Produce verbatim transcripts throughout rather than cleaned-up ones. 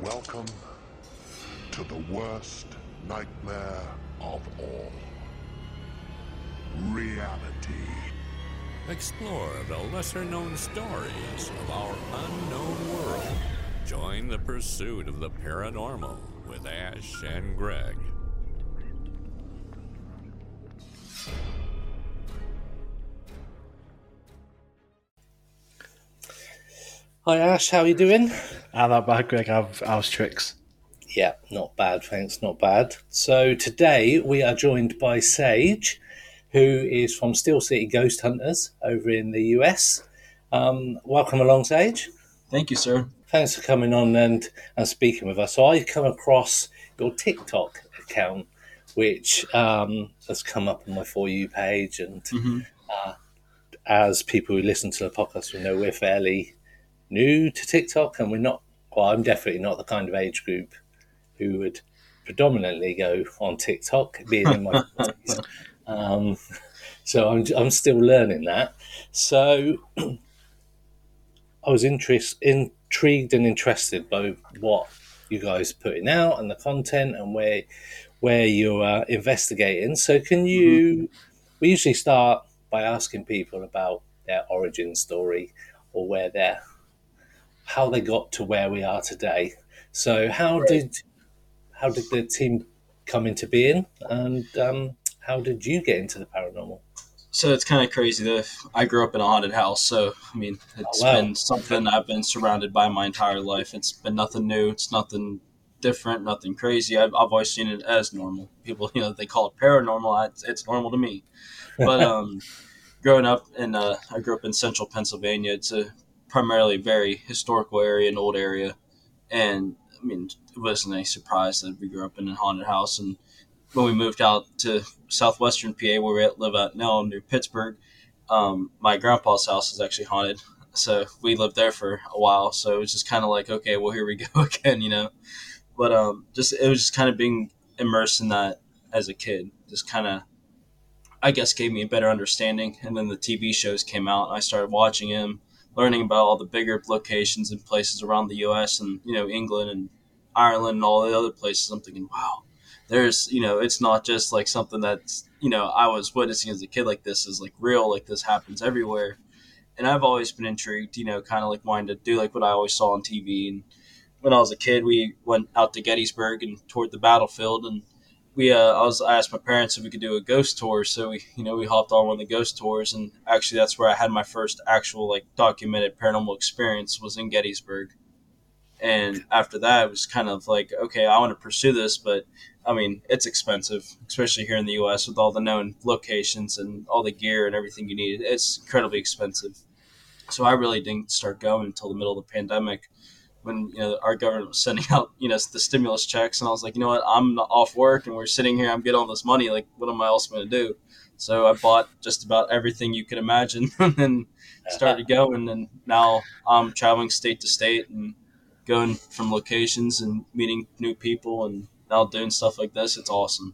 Welcome to the worst nightmare of all. Reality. Explore the lesser-known stories of our unknown world. Join the pursuit of the paranormal with Ash and Greg. Hi Ash, how are you doing? I'm not bad, Greg. How's, how's tricks? Yeah, not bad, thanks, not bad. So today we are joined by Sage, who is from Steel City Ghost Hunters over in the U S. Um, welcome along, Sage. Thank you, sir. Thanks for coming on and, and speaking with us. So I come across your TikTok account, which um, has come up on my For You page. And Mm-hmm. uh, as people who listen to the podcast will know, we're fairly new to TikTok, and we're not, well, I'm definitely not the kind of age group who would predominantly go on TikTok, being in my forties. Um, so I'm, I'm still learning that. So I was interest, intrigued and interested by what you guys are putting out and the content and where where you're uh, investigating. So can you, mm-hmm. we usually start by asking people about their origin story or where they're, how they got to where we are today. So how right. did how did the team come into being, and um, how did you get into the paranormal? So it's kind of crazy that I grew up in a haunted house. So, I mean, it's oh, wow. been something I've been surrounded by my entire life. It's been nothing new. It's nothing different, nothing crazy. I've, I've always seen it as normal. People, you know, they call it paranormal. It's, it's normal to me. But um, growing up in, uh, I grew up in central Pennsylvania. It's a primarily very historical area, an old area. And, I mean, it wasn't any surprise that we grew up in a haunted house. And when we moved out to southwestern P A, where we live at now near Pittsburgh, um, my grandpa's house is actually haunted. So we lived there for a while. So it was just kind of like, okay, well, here we go again, you know. But um, just it was just kind of being immersed in that as a kid. Just kind of, I guess, gave me a better understanding. And then the T V shows came out, and I started watching them, learning about all the bigger locations and places around the U S and, you know, England and Ireland and all the other places. I'm thinking, wow. There's, you know, it's not just like something that's, you know, I was witnessing as a kid, like this is like real, like this happens everywhere. And I've always been intrigued, you know, kind of like wanting to do like what I always saw on T V. And when I was a kid, we went out to Gettysburg and toured the battlefield. And we, uh, I was, I asked my parents if we could do a ghost tour. So we, you know, we hopped on one of the ghost tours. And actually that's where I had my first actual like documented paranormal experience, was in Gettysburg. And after that, it was kind of like, okay, I want to pursue this, but I mean, it's expensive, especially here in the U S with all the known locations and all the gear and everything you need. It's incredibly expensive. So I really didn't start going until the middle of the pandemic, when, you know, our government was sending out, you know, the stimulus checks. And I was like, you know what, I'm off work and we're sitting here, I'm getting all this money. Like, what am I else going to do? So I bought just about everything you could imagine and then started going. And now I'm traveling state to state and going from locations and meeting new people and now doing stuff like this. It's awesome.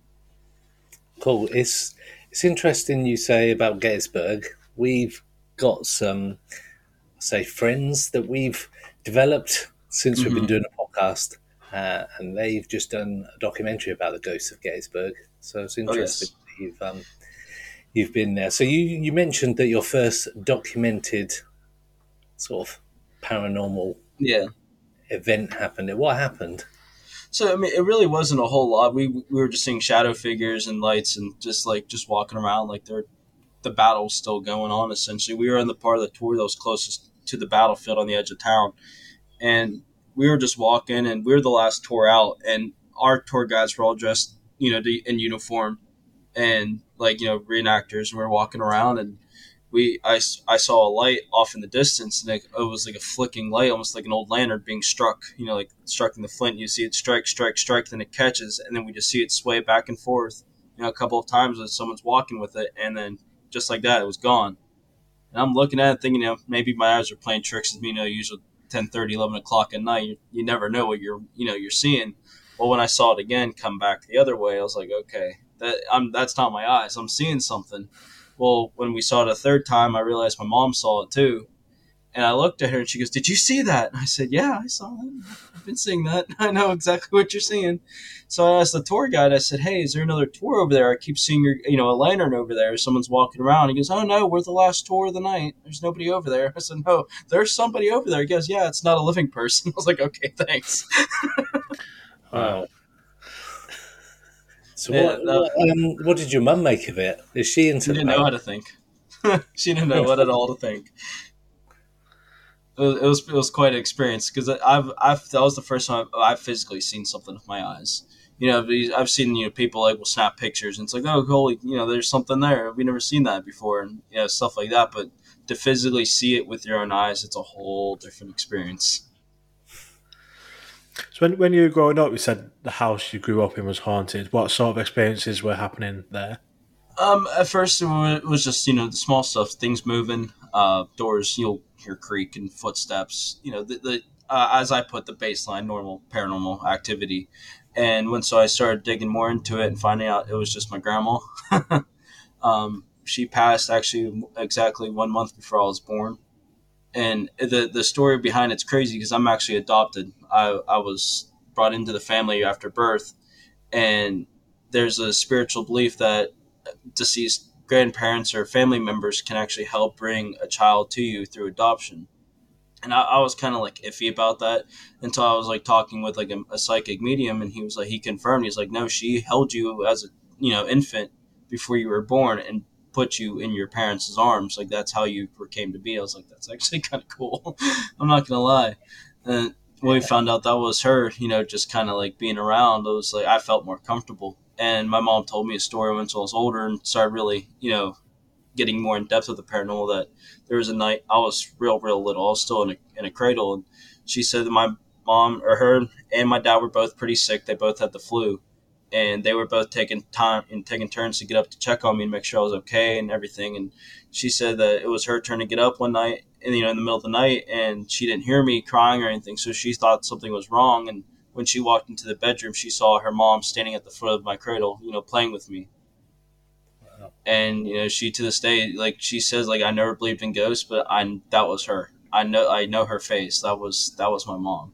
Cool. It's it's interesting you say about Gettysburg. We've got some, say, friends that we've developed since mm-hmm. we've been doing a podcast, uh, and they've just done a documentary about the ghosts of Gettysburg. So it's interesting oh, yes. that you've um, you've been there. So you, you mentioned that your first documented sort of paranormal yeah. event happened. What happened? So, I mean, it really wasn't a whole lot. We we were just seeing shadow figures and lights and just like just walking around like they're, the battle's still going on, essentially. We were in the part of the tour that was closest to the battlefield on the edge of town. And we were just walking, and we were the last tour out. And our tour guides were all dressed, you know, in uniform and like, you know, reenactors. And we were walking around, and We I, I saw a light off in the distance, and it, it was like a flicking light, almost like an old lantern being struck, you know, like striking the flint. You see it strike, strike, strike, then it catches, and then we just see it sway back and forth, you know, a couple of times as someone's walking with it, and then just like that, it was gone. And I'm looking at it thinking, you know, maybe my eyes are playing tricks with me, you know, usually ten thirty, eleven o'clock at night. You, you never know what you're, you know, you're seeing. Well, when I saw it again come back the other way, I was like, okay, that I'm that's not my eyes. I'm seeing something. Well, when we saw it a third time, I realized my mom saw it too. And I looked at her and she goes, "Did you see that?" And I said, "Yeah, I saw that. I've been seeing that. I know exactly what you're seeing." So I asked the tour guide, I said, "Hey, is there another tour over there? I keep seeing your, you know, a lantern over there. Someone's walking around." He goes, "Oh no, we're the last tour of the night. There's nobody over there." I said, "No, there's somebody over there." He goes, "Yeah, it's not a living person." I was like, "Okay, thanks." Wow. So Yeah, what, that- what, um, what did your mum make of it? Is she into She didn't the know how to think. She didn't know what at all to think. It was, it was it was quite an experience because I've I've that was the first time I've physically seen something with my eyes. You know, these- I've seen, you know, people like will snap pictures and it's like, oh, holy, you know, there's something there. We've never seen that before, and you know, stuff like that. But to physically see it with your own eyes, it's a whole different experience. So when when you were growing up, you said the house you grew up in was haunted. What sort of experiences were happening there? Um, at first it wa- it was just, you know, the small stuff, things moving, uh, doors, you'll hear creak and footsteps, you know, the, the uh, as I put, the baseline normal paranormal activity. And when so I started digging more into it and finding out it was just my grandma. um, she passed actually exactly one month before I was born. And the the story behind it's crazy because I'm actually adopted. I, I was brought into the family after birth, and there's a spiritual belief that deceased grandparents or family members can actually help bring a child to you through adoption. And I, I was kind of like iffy about that until I was like talking with like a, a psychic medium, and he was like, he confirmed, he's like, no, she held you as a, you know, infant before you were born and put you in your parents' arms. Like that's how you came to be. I was like, that's actually kind of cool. I'm not gonna lie. And when we found out that was her, you know, just kind of like being around, it was like I felt more comfortable. And my mom told me a story once I was older and started really, you know, getting more in depth with the paranormal, that there was a night I was real, real little. I was still in a, in a cradle. And she said that my mom or her and my dad were both pretty sick. They both had the flu, and they were both taking time and taking turns to get up to check on me and make sure I was okay and everything. And she said that it was her turn to get up one night, and you know, in the middle of the night, and she didn't hear me crying or anything, so she thought something was wrong. And when she walked into the bedroom, she saw her mom standing at the foot of my cradle, you know, playing with me. Wow. And you know, she to this day, like she says, like I never believed in ghosts, but I that was her. I know I know her face. That was that was my mom.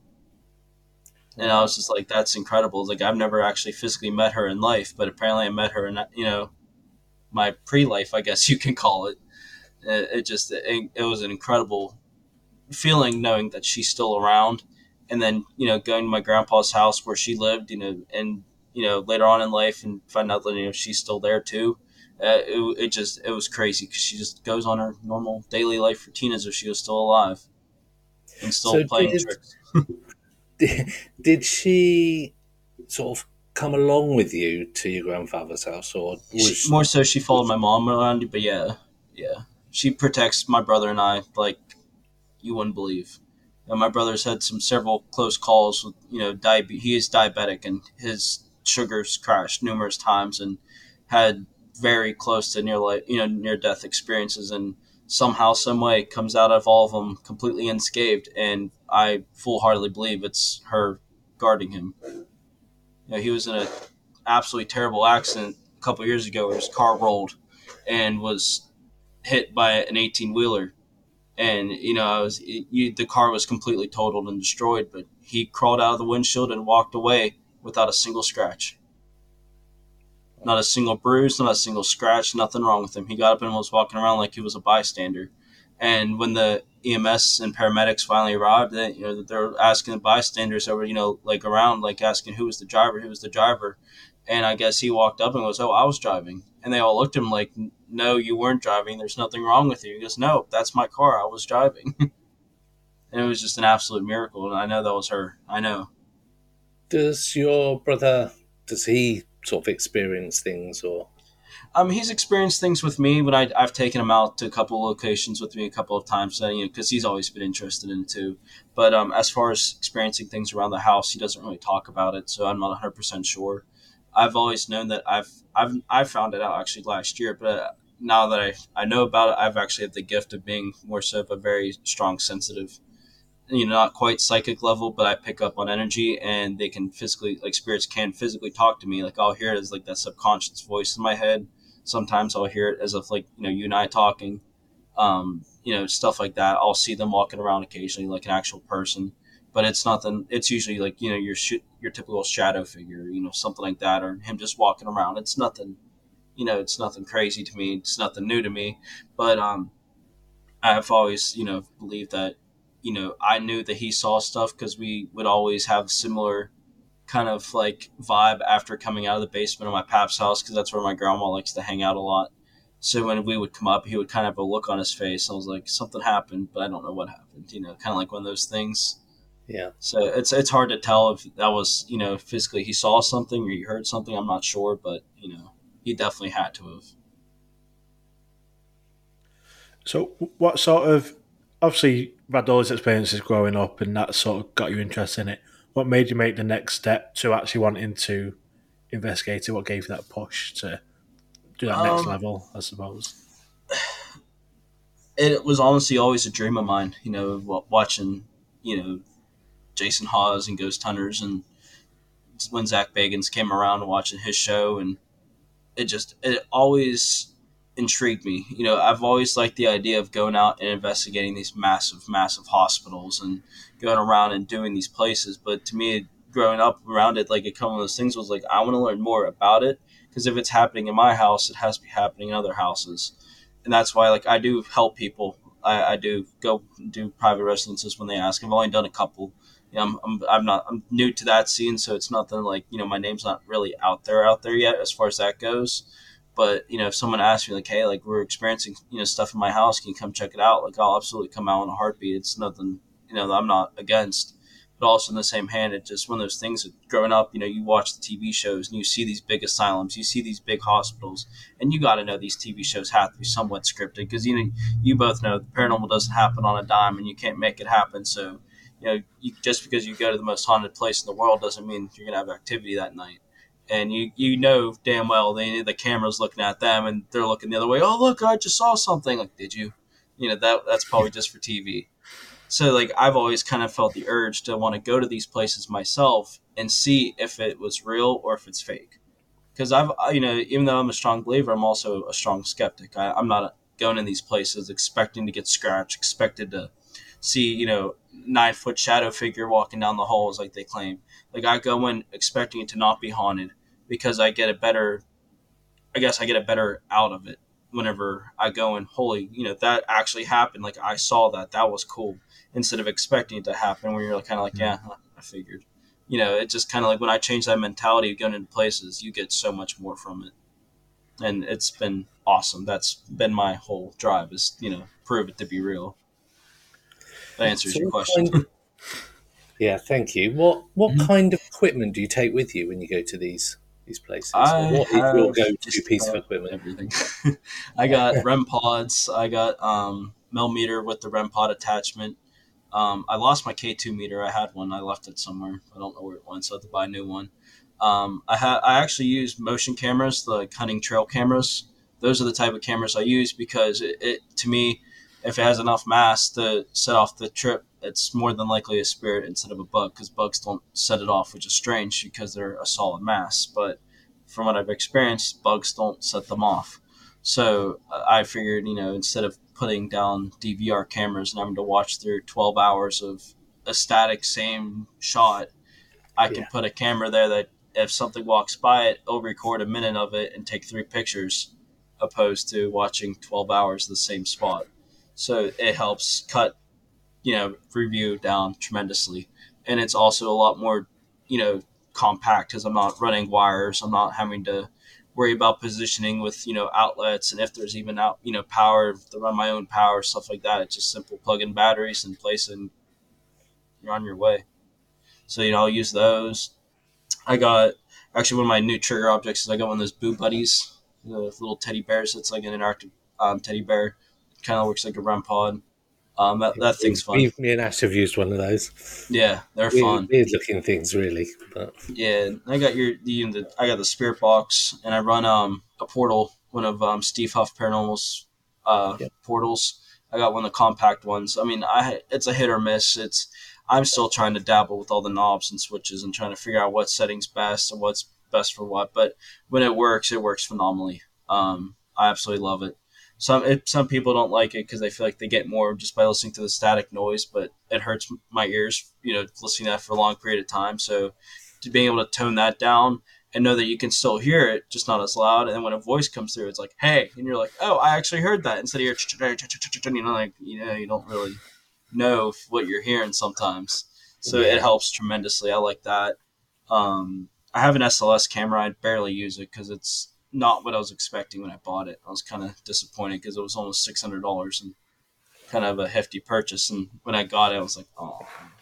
And I was just like, that's incredible. Like I've never actually physically met her in life, but apparently I met her in, you know, my pre-life, I guess you can call it. It, it just it, it was an incredible feeling knowing that she's still around. And then, you know, going to my grandpa's house where she lived, you know, and, you know, later on in life and find out that, you know, she's still there too. Uh, it, it just, it was crazy because she just goes on her normal daily life routine as if she was still alive and still So playing did, tricks. did, did she sort of come along with you to your grandfather's house, or was She, more so she followed my mom around, but yeah, yeah. She protects my brother and I like you wouldn't believe. And my brother's had some several close calls with, you know, diabetes. He is diabetic and his sugars crashed numerous times and had very close to near life, you know, near death experiences. And somehow, some way, comes out of all of them completely unscathed. And I full heartedly believe it's her guarding him. You know, he was in an absolutely terrible accident a couple of years ago where his car rolled and was hit by an eighteen wheeler. And, you know, I was you, the car was completely totaled and destroyed, but he crawled out of the windshield and walked away without a single scratch. Not a single bruise, not a single scratch, nothing wrong with him. He got up and was walking around like he was a bystander. And when the E M S and paramedics finally arrived, they, you know, they're asking the bystanders over, you know, like around, like asking who was the driver, who was the driver. And I guess he walked up and goes, "Oh, I was driving." And they all looked at him like, "No, you weren't driving. There's nothing wrong with you." He goes, "No, that's my car. I was driving." And it was just an absolute miracle. And I know that was her. I know. Does your brother, does he sort of experience things, or? Um, he's experienced things with me when I, I've taken him out to a couple of locations with me a couple of times, uh, you know, because he's always been interested in it too. But um, as far as experiencing things around the house, he doesn't really talk about it, so I'm not one hundred percent sure. I've always known that I've I've I found it out actually last year, but uh, now that I, I know about it, I've actually had the gift of being more so of a very strong sensitive, you know, not quite psychic level, but I pick up on energy, and they can physically, like spirits can physically talk to me. Like I'll hear it as like that subconscious voice in my head. Sometimes I'll hear it as if like, you know, you and I talking. Um, you know, stuff like that. I'll see them walking around occasionally, like an actual person, but it's nothing. It's usually like, you know, your sh- your typical shadow figure, you know, something like that, or him just walking around. It's nothing, you know, it's nothing crazy to me. It's nothing new to me, but um, I've always, you know, believed that, you know, I knew that he saw stuff because we would always have similar kind of like vibe after coming out of the basement of my pap's house, because that's where my grandma likes to hang out a lot. So when we would come up, he would kind of have a look on his face. I was like, something happened, but I don't know what happened. You know, kind of like one of those things. Yeah. So it's it's hard to tell if that was, you know, physically he saw something or he heard something. I'm not sure, but you know, he definitely had to have. So what sort of, obviously you've had all these experiences growing up and that sort of got you interested in it. What made you make the next step to actually wanting to investigate it? What gave you that push to do that next Um, level, I suppose? It was honestly always a dream of mine, you know, wa- watching, you know, Jason Hawes and Ghost Hunters, and when Zach Bagans came around and watching his show, and it just it always intrigued me. You know, I've always liked the idea of going out and investigating these massive, massive hospitals and going around and doing these places. But to me, growing up around it, like, it come one of those things was like, I want to learn more about it, because if it's happening in my house, it has to be happening in other houses, and that's why, like, I do help people. I, I do go do private residences when they ask. I've only done a couple. You know, I'm, I'm I'm not I'm new to that scene, so it's nothing like, you know, my name's not really out there out there yet as far as that goes. But you know, if someone asks me like, hey, like, we're experiencing, you know, stuff in my house, can you come check it out? Like, I'll absolutely come out in a heartbeat. It's nothing, you know, that I'm not against. But also in the same hand, it's just one of those things that growing up, you know, you watch the T V shows and you see these big asylums, you see these big hospitals, and you got to know these T V shows have to be somewhat scripted, because, you know, you both know the paranormal doesn't happen on a dime and you can't make it happen. So, you know, you, just because you go to the most haunted place in the world doesn't mean you're going to have activity that night. And you, you know damn well they, the camera's looking at them and they're looking the other way. Oh, look, I just saw something. Like, did you? You know, that that's probably just for T V. So, like, I've always kind of felt the urge to want to go to these places myself and see if it was real or if it's fake. Because I've, you know, even though I'm a strong believer, I'm also a strong skeptic. I, I'm not going in these places expecting to get scratched, expected to see, you know, nine foot shadow figure walking down the halls like they claim. Like, I go in expecting it to not be haunted, because I get a better, I guess I get a better out of it whenever I go in. Holy, you know, that actually happened. Like, I saw that. That was cool. Instead of expecting it to happen, where you're kind of like, yeah, I figured. You know, it just kind of like, when I change that mentality of going into places, you get so much more from it. And it's been awesome. That's been my whole drive, is, you know, prove it to be real. That answers So your what question. kind of- yeah, thank you. What what Mhm. kind of equipment do you take with you when you go to these these places? I Or what is have your go-to just piece of about equipment? everything. I got REM pods. I got um, millimeter with the REM pod attachment. Um, I lost my K two meter. I had one. I left it somewhere. I don't know where it went, so I had to buy a new one. Um, I ha- I actually use motion cameras, the hunting trail cameras. Those are the type of cameras I use, because it, it to me, if it has enough mass to set off the trip, it's more than likely a spirit instead of a bug, because bugs don't set it off, which is strange because they're a solid mass. But from what I've experienced, bugs don't set them off. So uh, I figured, you know, instead of putting down D V R cameras and having to watch through twelve hours of a static same shot, I can Yeah. put a camera there that if something walks by it, it'll record a minute of it and take three pictures, opposed to watching twelve hours of the same spot. So it helps cut, you know, review down tremendously. And it's also a lot more, you know, compact, because I'm not running wires. I'm not having to worry about positioning with, you know, outlets, and if there's even out, you know, power to run my own power, stuff like that. It's just simple plug in batteries and place, and you're on your way. So, you know, I'll use those. I got, actually, one of my new trigger objects is I got one of those Boo Buddies, the little teddy bears. It's like an interactive um, teddy bear. Kind of looks like a REM pod. Um, that, that thing's fun. We, me and Ash have used one of those. Yeah, they're Weird, fun. weird looking things, really. But Yeah, I got your the, the I got the spirit box, and I run um a portal, one of um Steve Huff Paranormal's uh Yep. portals. I got one of the compact ones. I mean, I it's a hit or miss. It's I'm still trying to dabble with all the knobs and switches and trying to figure out what setting's best and what's best for what. But when it works, it works phenomenally. Um, I absolutely love it. some it, some people don't like it because they feel like they get more just by listening to the static noise, but it hurts my ears, you know, listening to that for a long period of time. So to being able to tone that down and know that you can still hear it, just not as loud. And then when a voice comes through, it's like, hey, and you're like, oh, I actually heard that, instead of your, you know, like, you know, you don't really know what you're hearing sometimes. So yeah. It helps tremendously. I like that. Um, I have an S L S camera. I barely use it because it's not what I was expecting when I bought it. I was kind of disappointed because it was almost six hundred dollars and kind of a hefty purchase. And when I got it, I was like, oh.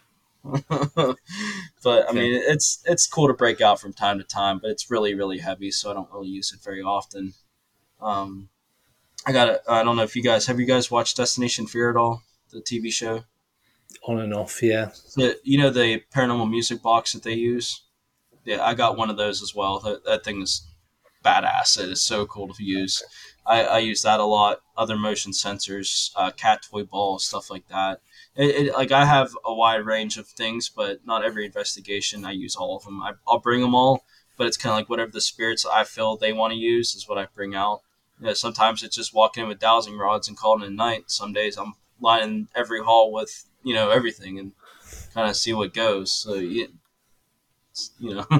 But I mean, it's it's cool to break out from time to time, but it's really really heavy, so I don't really use it very often. Um, I got it. I don't know if you guys have you guys watched Destination Fear at all, the T V show? On and off, yeah. The, you know the paranormal music box that they use? Yeah, I got one of those as well. That, that thing is badass. It is so cool to use. I, I use that a lot. Other motion sensors, uh, cat toy ball, stuff like that. It, it, like I have a wide range of things, but not every investigation I use all of them. I, I'll bring them all, but it's kind of like whatever the spirits I feel they want to use is what I bring out. You know, sometimes it's just walking in with dowsing rods and calling it a night. Some days I'm lining every hall with, you know, everything and kind of see what goes. So, you, you know,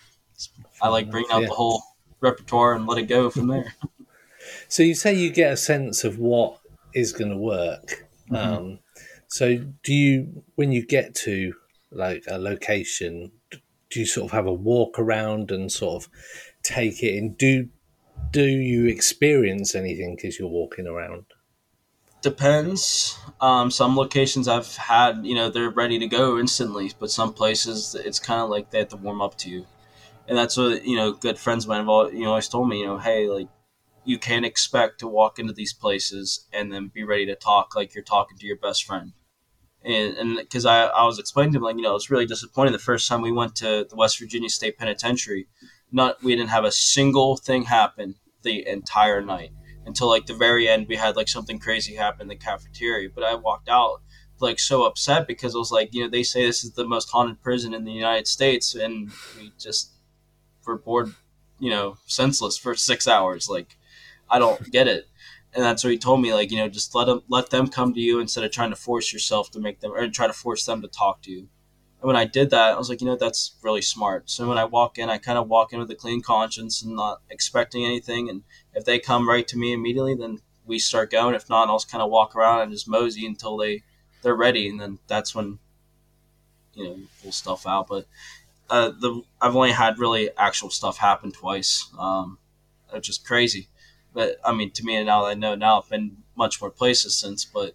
I like bringing out yeah. the whole repertoire and let it go from there. So you say you get a sense of what is going to work. Mm-hmm. Um, so do you, when you get to like a location, do you sort of have a walk around and sort of take it in? Do do you experience anything as you're walking around? Depends. Um, some locations I've had, you know, they're ready to go instantly, but some places it's kind of like they have to warm up to you. And that's what, you know, good friends of mine have all, you know, always told me, you know, hey, like, you can't expect to walk into these places and then be ready to talk like you're talking to your best friend. And and because I, I was explaining to him, like, you know, it was really disappointing the first time we went to the West Virginia State Penitentiary. Not we didn't have a single thing happen the entire night until like the very end. We had like something crazy happen in the cafeteria. But I walked out like so upset because I was like, you know, they say this is the most haunted prison in the United States, and we just were bored, you know, senseless for six hours. Like, I don't get it. And that's what he told me, like, you know, just let them, let them come to you instead of trying to force yourself to make them, or try to force them to talk to you. And when I did that, I was like, you know, that's really smart. So when I walk in, I kind of walk in with a clean conscience and not expecting anything. And if they come right to me immediately, then we start going. If not, I'll just kind of walk around and just mosey until they, they're ready. And then that's when, you know, you pull stuff out. But uh, the I've only had really actual stuff happen twice. Um, it's just crazy. But, I mean, to me, now that I know now, I've been much more places since, but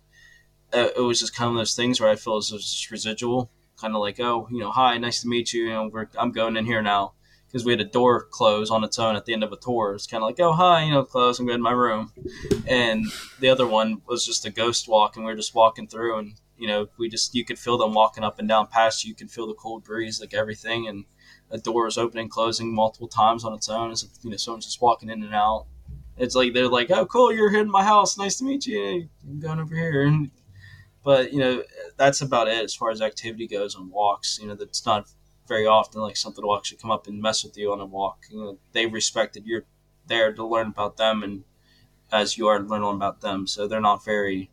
it was just kind of those things where I feel as though it's just residual, kind of like, oh, you know, hi, nice to meet you, you know, we're, I'm going in here now, because we had a door close on its own at the end of a tour. It's kind of like, oh, hi, you know, close, I'm going to my room. And the other one was just a ghost walk, and we were just walking through, and, you know, we just, you could feel them walking up and down past you, you could feel the cold breeze, like everything, and a door was opening, closing multiple times on its own, as if, you know, someone's just walking in and out. It's like they're like, oh, cool, you're here in my house. Nice to meet you. I'm going over here. But, you know, that's about it as far as activity goes on walks. You know, that's not very often like something will actually come up and mess with you on a walk. You know, they respected you're there to learn about them and as you are to learn about them. So they're not very,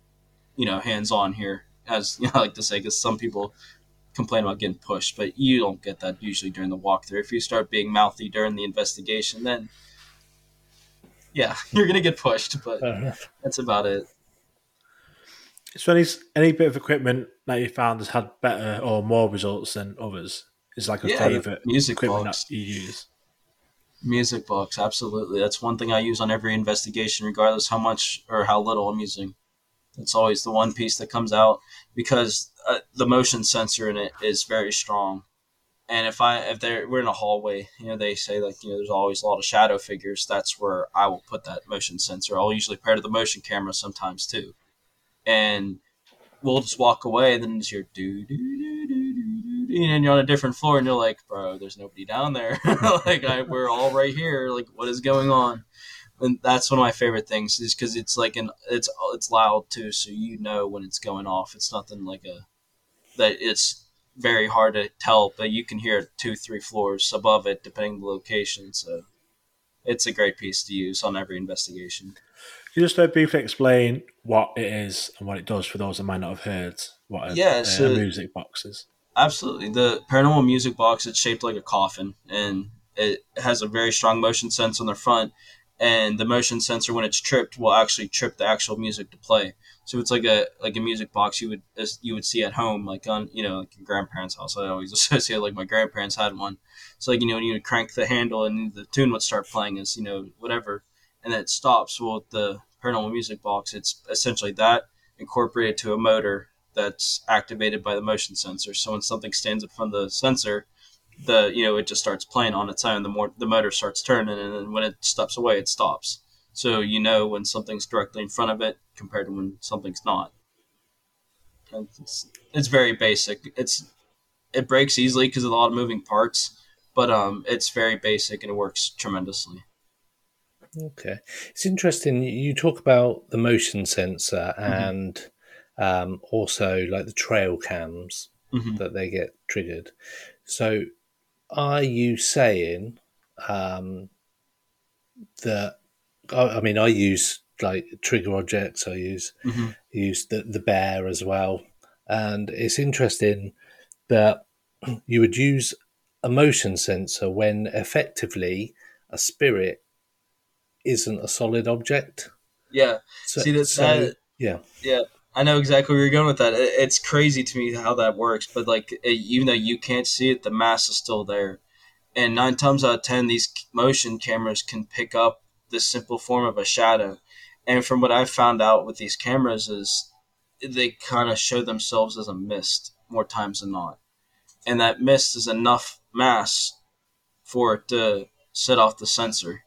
you know, hands-on here, as you know, I like to say, because some people complain about getting pushed, but you don't get that usually during the walkthrough. If you start being mouthy during the investigation, then yeah, you're going to get pushed, but that's about it. So any, any bit of equipment that you found has had better or more results than others? Is like a yeah, favourite music equipment box. that you use? Music box, absolutely. That's one thing I use on every investigation, regardless how much or how little I'm using. It's always the one piece that comes out because uh, the motion sensor in it is very strong. And if I if they're we're in a hallway, you know, they say like, you know, there's always a lot of shadow figures. That's where I will put that motion sensor. I'll usually pair to the motion camera sometimes too. And we'll just walk away, and then it's your do do do do do, and you're on a different floor, and you're like, bro, there's nobody down there. Like I, we're all right here. Like what is going on? And that's one of my favorite things is because it's like an it's it's loud too, so you know when it's going off. It's nothing like a that it's. Very hard to tell, but you can hear it two, three floors above it, depending on the location. So it's a great piece to use on every investigation. you just uh, briefly explain what it is and what it does for those that might not have heard what a, Yeah, a, a so music box is? absolutely. The paranormal music box, it's shaped like a coffin, and it has a very strong motion sensor on the front. And the motion sensor, when it's tripped, will actually trip the actual music to play. So it's like a like a music box you would you would see at home, like on you know like your grandparents' house. I always associate like my grandparents had one. So like you know when you would crank the handle and the tune would start playing as you know whatever, and then it stops. Well, with the paranormal music box, it's essentially that incorporated to a motor that's activated by the motion sensor. So when something stands up from the sensor, the you know it just starts playing on its own. The more the motor starts turning, and then when it steps away, it stops. So you know when something's directly in front of it compared to when something's not. It's, it's very basic. It's it breaks easily because of a lot of moving parts, but um, it's very basic and it works tremendously. Okay, it's interesting. You talk about the motion sensor and mm-hmm. um, also like the trail cams mm-hmm. that they get triggered. So, are you saying um, that? I mean, I use like trigger objects. I use mm-hmm. use the the bear as well, and it's interesting that you would use a motion sensor when effectively a spirit isn't a solid object. Yeah. So, See that, so, that? Yeah. Yeah. I know exactly where you're going with that. It, it's crazy to me how that works, but like it, even though you can't see it, the mass is still there. And nine times out of ten, these motion cameras can pick up this simple form of a shadow. And from what I've found out with these cameras is they kind of show themselves as a mist more times than not. And that mist is enough mass for it to set off the sensor.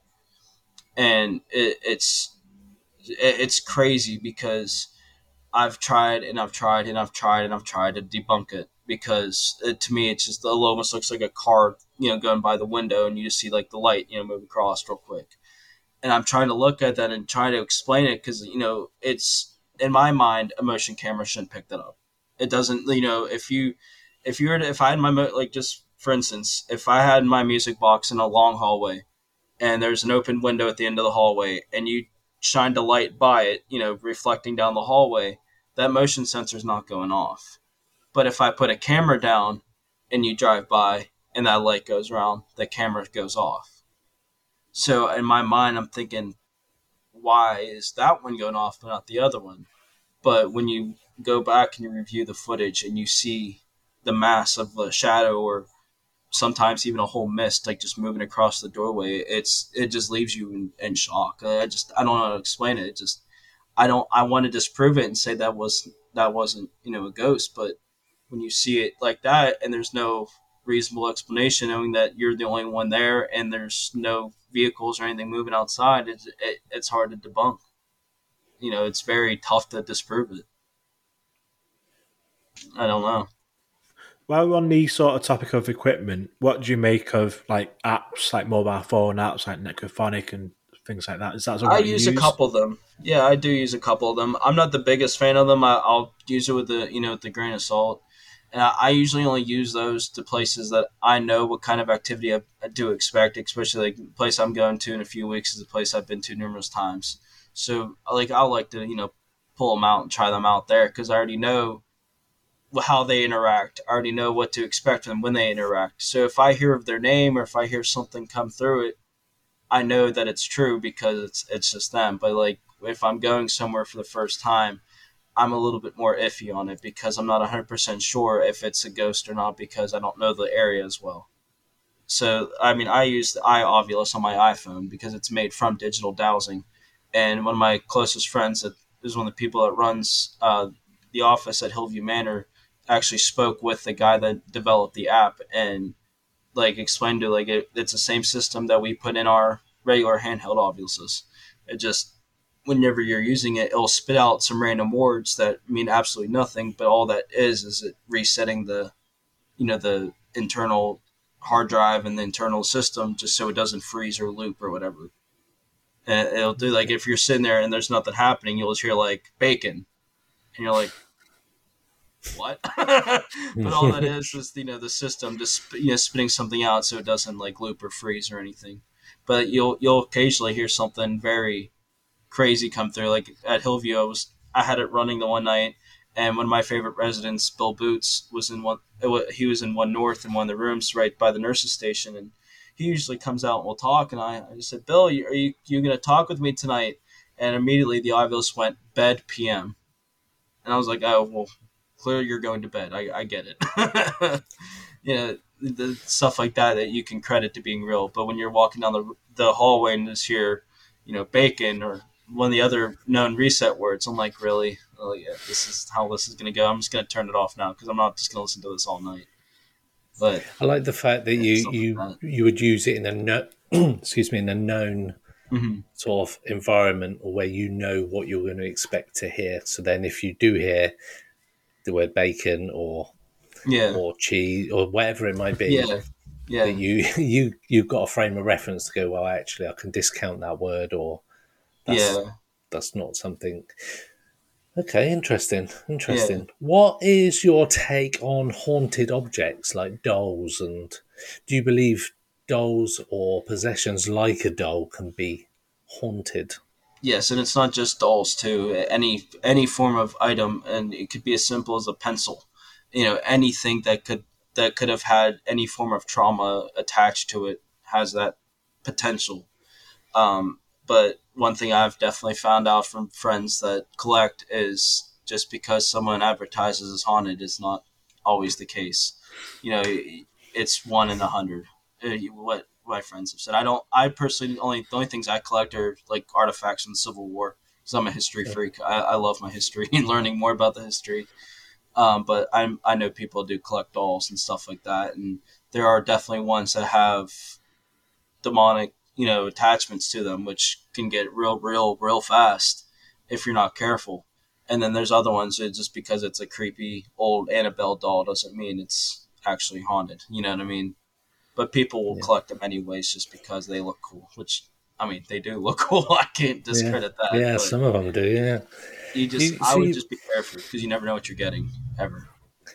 And it, it's it, it's crazy because I've tried and I've tried and I've tried and I've tried to debunk it because it, to me it's just it almost looks like a car, you know, going by the window and you just see like the light, you know, move across real quick. And I'm trying to look at that and trying to explain it because you know it's in my mind a motion camera shouldn't pick that up. It doesn't, you know, if you if you were to, if I had my like just for instance, if I had my music box in a long hallway. And there's an open window at the end of the hallway, and you shined a light by it, you know, reflecting down the hallway, that motion sensor is not going off. But if I put a camera down and you drive by and that light goes around, the camera goes off. So in my mind, I'm thinking, why is that one going off but not the other one? But when you go back and you review the footage and you see the mass of a shadow or sometimes even a whole mist like just moving across the doorway, it's it just leaves you in, in shock. I just I don't know how to explain it. It just I don't I want to disprove it and say that was that wasn't you know a ghost, but when you see it like that and there's no reasonable explanation, knowing that you're the only one there and there's no vehicles or anything moving outside, it's it, it's hard to debunk. You know, it's very tough to disprove it. I don't know. While we're on the sort of topic of equipment, what do you make of like apps, like mobile phone apps, like Necrophonic and things like that? Is that I use, use a couple of them. Yeah, I do use a couple of them. I'm not the biggest fan of them. I, I'll use it with the you know with the grain of salt. And I, I usually only use those to places that I know what kind of activity I, I do expect. Especially like the place I'm going to in a few weeks is a place I've been to numerous times. So like I like to you know pull them out and try them out there because I already know how they interact. I already know what to expect from them when they interact. So if I hear of their name or if I hear something come through it, I know that it's true because it's it's just them. But like if I'm going somewhere for the first time, I'm a little bit more iffy on it because I'm not one hundred percent sure if it's a ghost or not because I don't know the area as well. So, I mean, I use the iOvilus on my iPhone because it's made from digital dowsing. And one of my closest friends that is one of the people that runs uh, the office at Hillview Manor actually spoke with the guy that developed the app and like explained to like it, it's the same system that we put in our regular handheld ovuluses. It just whenever you're using it, it'll spit out some random words that mean absolutely nothing, but all that is is it resetting the you know the internal hard drive and the internal system just so it doesn't freeze or loop or whatever. And it'll do like if you're sitting there and there's nothing happening, you'll just hear like bacon and you're like, what? But all that is is you know the system just you know spitting something out so it doesn't like loop or freeze or anything. But you'll you'll occasionally hear something very crazy come through. Like at Hillview, I was I had it running the one night, and one of my favorite residents, Bill Boots, was in one. He was in one north in one of the rooms right by the nurses station, and he usually comes out and we'll talk. And I, I just said, Bill, are you you, you going to talk with me tonight? And immediately the Ovilus went bed P M, and I was like, oh well, clearly you're going to bed. I, I get it. You know, the stuff like that that you can credit to being real. But when you're walking down the the hallway and just hear, you know, bacon or one of the other known reset words, I'm like, really? Oh yeah, this is how this is going to go. I'm just going to turn it off now because I'm not just going to listen to this all night. But I like the fact that you you, like that. you would use it in a no, excuse me in a known mm-hmm. sort of environment or where you know what you're going to expect to hear. So then, if you do hear the word bacon or yeah. or cheese or whatever it might be, yeah, yeah, that you you you've got a frame of reference to go, well, actually, I can discount that word, or that's, yeah, that's not something. Okay, interesting, interesting. Yeah. What is your take on haunted objects like dolls? And do you believe dolls or possessions like a doll can be haunted? Yes, and it's not just dolls too. Any any form of item, and it could be as simple as a pencil. You know, anything that could that could have had any form of trauma attached to it has that potential. Um, but one thing I've definitely found out from friends that collect is just because someone advertises as haunted is not always the case. You know, it's one in a hundred. What my friends have said. I don't. I personally only the only things I collect are like artifacts from the Civil War because I'm a history freak. I, I love my history and learning more about the history. Um, but I'm I know people do collect dolls and stuff like that, and there are definitely ones that have demonic, you know, attachments to them, which can get real, real, real fast if you're not careful. And then there's other ones that just because it's a creepy old Annabelle doll doesn't mean it's actually haunted. You know what I mean? But people will yeah. collect them anyways just because they look cool, which, I mean, they do look cool. I can't discredit yeah. that. Yeah, some of them do, yeah. You just, you, I would just be careful because you never know what you're getting, ever.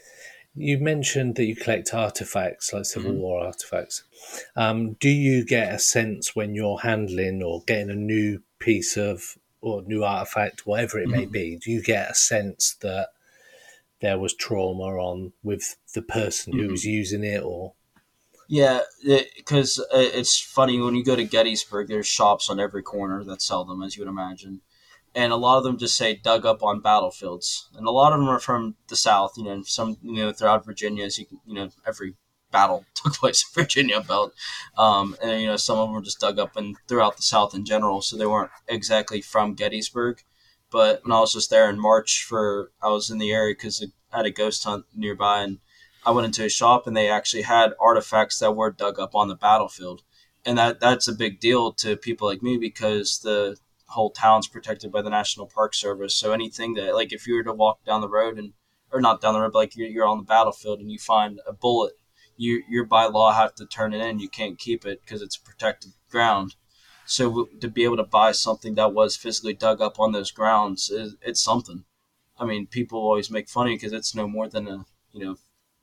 You mentioned that you collect artifacts, like Civil mm-hmm. War artifacts. Um, do you get a sense when you're handling or getting a new piece of, or new artifact, whatever it mm-hmm. may be, do you get a sense that there was trauma on with the person mm-hmm. who was using it, or? Yeah, because it, it's funny, when you go to Gettysburg, there's shops on every corner that sell them, as you would imagine. And a lot of them just say dug up on battlefields. And a lot of them are from the South, you know, some, you know, throughout Virginia, as you can, you know, every battle took place in Virginia belt. Um, and, you know, some of them were just dug up and throughout the South in general. So they weren't exactly from Gettysburg. But when I was just there in March for, I was in the area because I had a ghost hunt nearby, and I went into a shop and they actually had artifacts that were dug up on the battlefield. And that that's a big deal to people like me because the whole town's protected by the National Park Service. So anything that, like, if you were to walk down the road and, or not down the road, but like you're, you're on the battlefield and you find a bullet, you you're by law have to turn it in. You can't keep it because it's protected ground. So to be able to buy something that was physically dug up on those grounds, is, it's something. I mean, people always make fun of you because it's no more than a, you know,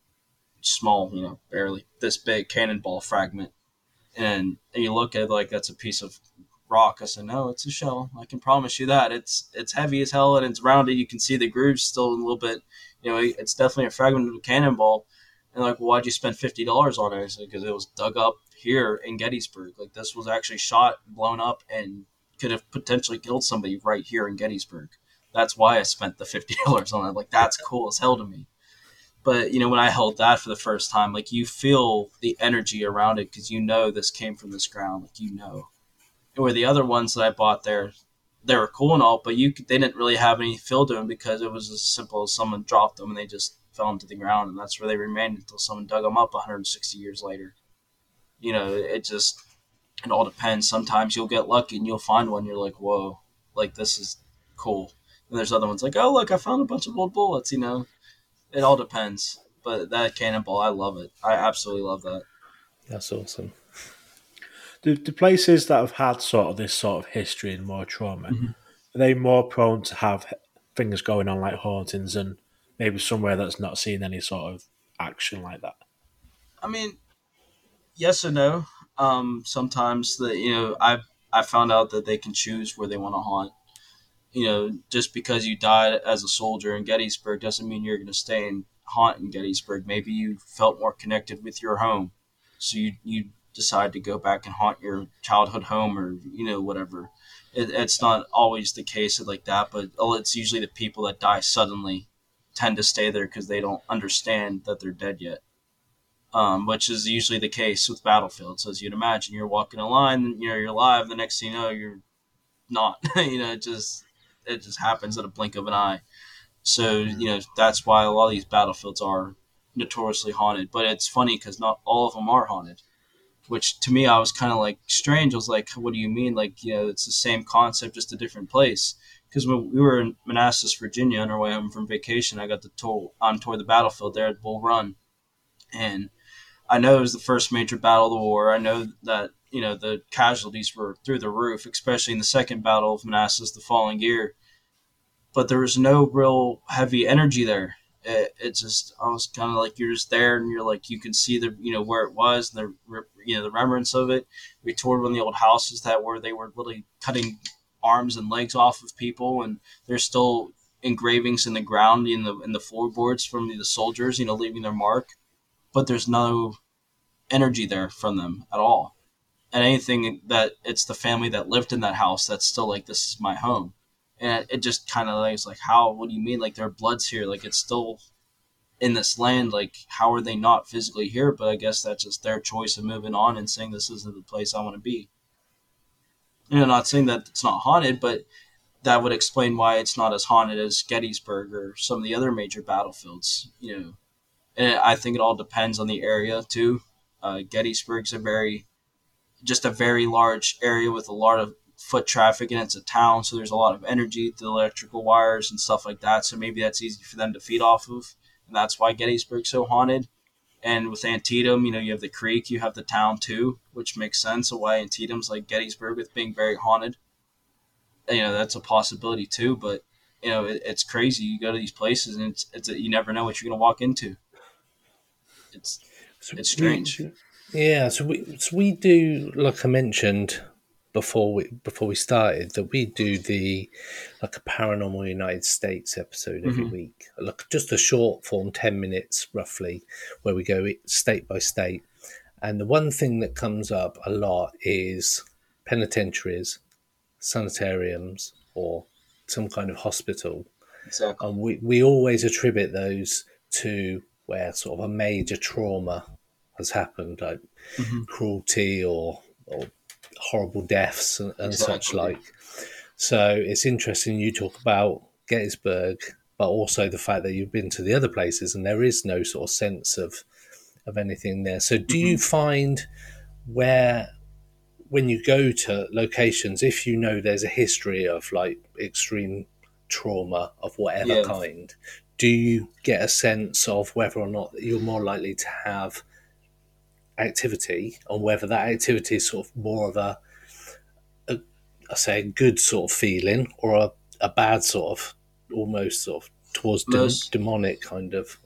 small, you know, barely this big cannonball fragment. And, and you look at it like that's a piece of rock. I said, no, it's a shell. I can promise you that. It's it's heavy as hell and it's rounded. You can see the grooves still a little bit. You know, it's definitely a fragment of a cannonball. And like, well, why'd you spend fifty dollars on it? I said, because it was dug up here in Gettysburg. Like, this was actually shot, blown up, and could have potentially killed somebody right here in Gettysburg. That's why I spent the fifty dollars on it. Like, that's cool as hell to me. But, you know, when I held that for the first time, like, you feel the energy around it because you know this came from this ground. Like, you know. And where the other ones that I bought there, they were cool and all, but you they didn't really have any feel to them because it was as simple as someone dropped them and they just fell into the ground, and that's where they remained until someone dug them up one hundred sixty years later. You know, it just, it all depends. Sometimes you'll get lucky and you'll find one, you're like, whoa, like, this is cool. And there's other ones like, oh, look, I found a bunch of old bullets, you know. It all depends. But that cannonball, I love it. I absolutely love that. That's awesome. The, the places that have had sort of this sort of history and more trauma, mm-hmm. are they more prone to have things going on like hauntings and maybe somewhere that's not seen any sort of action like that? I mean, yes and no. Um, sometimes, the, you know, I I found out that they can choose where they want to haunt. you know, just because you died as a soldier in Gettysburg doesn't mean you're going to stay and haunt in Gettysburg. Maybe you felt more connected with your home, so you you decide to go back and haunt your childhood home, or you know whatever. It, it's not always the case like that, but it's usually the people that die suddenly tend to stay there because they don't understand that they're dead yet. Um, which is usually the case with battlefields, as you'd imagine. You're walking a line, you know, you're alive. The next thing you know, you're not. you know, it just it just happens at a blink of an eye. So you know that's why a lot of these battlefields are notoriously haunted. But it's funny because not all of them are haunted. Which to me, I was kind of like strange. I was like, "What do you mean? Like, you know, it's the same concept, just a different place." Because when we were in Manassas, Virginia, on our way home from vacation, I got to tour on tour the battlefield there at Bull Run, and I know it was the first major battle of the war. I know that you know the casualties were through the roof, especially in the second battle of Manassas the following year. But there was no real heavy energy there. It, it just, I was kind of like, you're just there and you're like, you can see the, you know, where it was and the, you know, the remembrance of it. We toured one of the old houses that were, they were literally cutting arms and legs off of people, and there's still engravings in the ground, in the, in the floorboards from the, the soldiers, you know, leaving their mark, but there's no energy there from them at all. And anything that it's the family that lived in that house, that's still like, this is my home. And it just kind of like, it's like, how, what do you mean? Like, their blood's here. Like, it's still in this land. Like, how are they not physically here? But I guess that's just their choice of moving on and saying, this isn't the place I want to be. You know, not saying that it's not haunted, but that would explain why it's not as haunted as Gettysburg or some of the other major battlefields, you know. And I think it all depends on the area, too. Uh, Gettysburg's a very, just a very large area with a lot of foot traffic, and it's a town, so there's a lot of energy, the electrical wires and stuff like that, so maybe that's easy for them to feed off of, and that's why Gettysburg's so haunted. And with Antietam, you know, you have the creek, you have the town too, which makes sense of why Antietam's like Gettysburg with being very haunted. You know, that's a possibility too, but you know, it, it's crazy. You go to these places and it's, it's a, you never know what you're going to walk into. It's it's strange. Yeah, so we so we do, like I mentioned before we before we started, that we do the like a Paranormal United States episode every mm-hmm. week, like just a short form, ten minutes roughly, where we go state by state. And the one thing that comes up a lot is penitentiaries, sanitariums, or some kind of hospital. Exactly. And we, we always attribute those to where sort of a major trauma has happened, like mm-hmm. cruelty or or horrible deaths and, and exactly. such like. So it's interesting you talk about Gettysburg, but also the fact that you've been to the other places and there is no sort of sense of of anything there. So do mm-hmm. you find where, when you go to locations, if you know there's a history of like extreme trauma of whatever yeah. kind, do you get a sense of whether or not you're more likely to have activity, and whether that activity is sort of more of a, a I say, a good sort of feeling, or a, a bad sort of, almost sort of towards de- demonic kind of?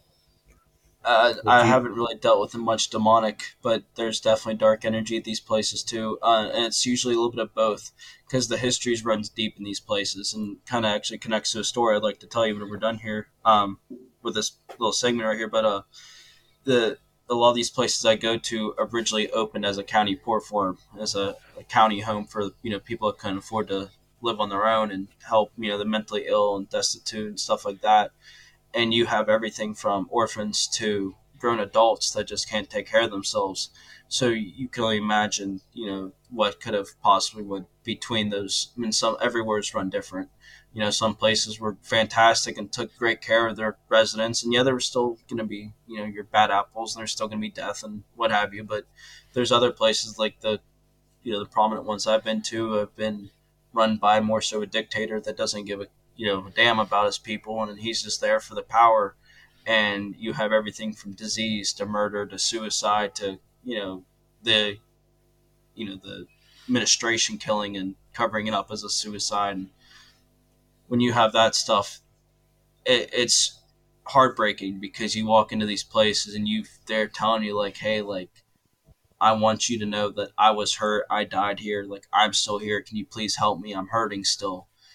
Uh, I you... haven't really dealt with much demonic, but there's definitely dark energy at these places too, uh, and it's usually a little bit of both, because the history runs deep in these places and kind of actually connects to a story I'd like to tell you when we're done here um, with this little segment right here. But uh, the a lot of these places I go to originally opened as a county port forum, as a, a county home for, you know, people that couldn't afford to live on their own and help, you know, the mentally ill and destitute and stuff like that. And you have everything from orphans to grown adults that just can't take care of themselves. So you can only imagine, you know, what could have possibly went between those. I mean, some everywhere's run different. You know, some places were fantastic and took great care of their residents, and yeah, there were still going to be, you know, your bad apples, and there's still going to be death and what have you. But there's other places like the, you know, the prominent ones I've been to have been run by more so a dictator that doesn't give a, you know, a damn about his people, and he's just there for the power. And you have everything from disease to murder to suicide to, you know, the, you know, the administration killing and covering it up as a suicide. And when you have that stuff, it, it's heartbreaking, because you walk into these places and you they're telling you like, hey, like, I want you to know that I was hurt, I died here, like, I'm still here, can you please help me, I'm hurting still.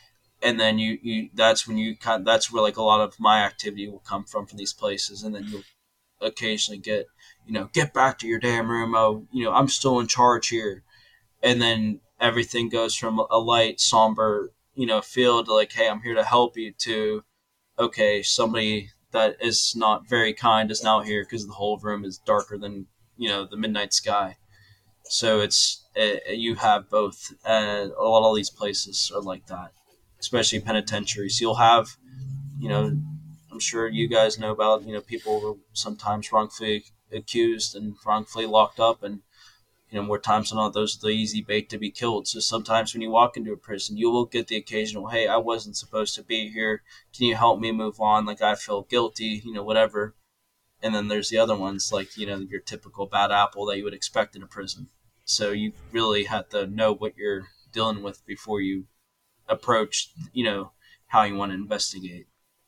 and then you, you that's when you kind that's where like a lot of my activity will come from from these places, and then you'll occasionally get, you know, get back to your damn room. Oh, you know, I'm still in charge here. And then everything goes from a light, somber, you know, feel to like, hey, I'm here to help you, to, okay, somebody that is not very kind is now here because the whole room is darker than, you know, the midnight sky. So it's, uh, you have both. Uh, a lot of these places are like that, especially penitentiaries. You'll have, you know, I'm sure you guys know about, you know, people were sometimes wrongfully accused and wrongfully locked up, and you know, more times than not, those are the easy bait to be killed. So sometimes when you walk into a prison, you will get the occasional, hey, I wasn't supposed to be here. Can you help me move on? Like, I feel guilty, you know, whatever. And then there's the other ones, like, you know, your typical bad apple that you would expect in a prison. So you really have to know what you're dealing with before you approach, you know, how you want to investigate.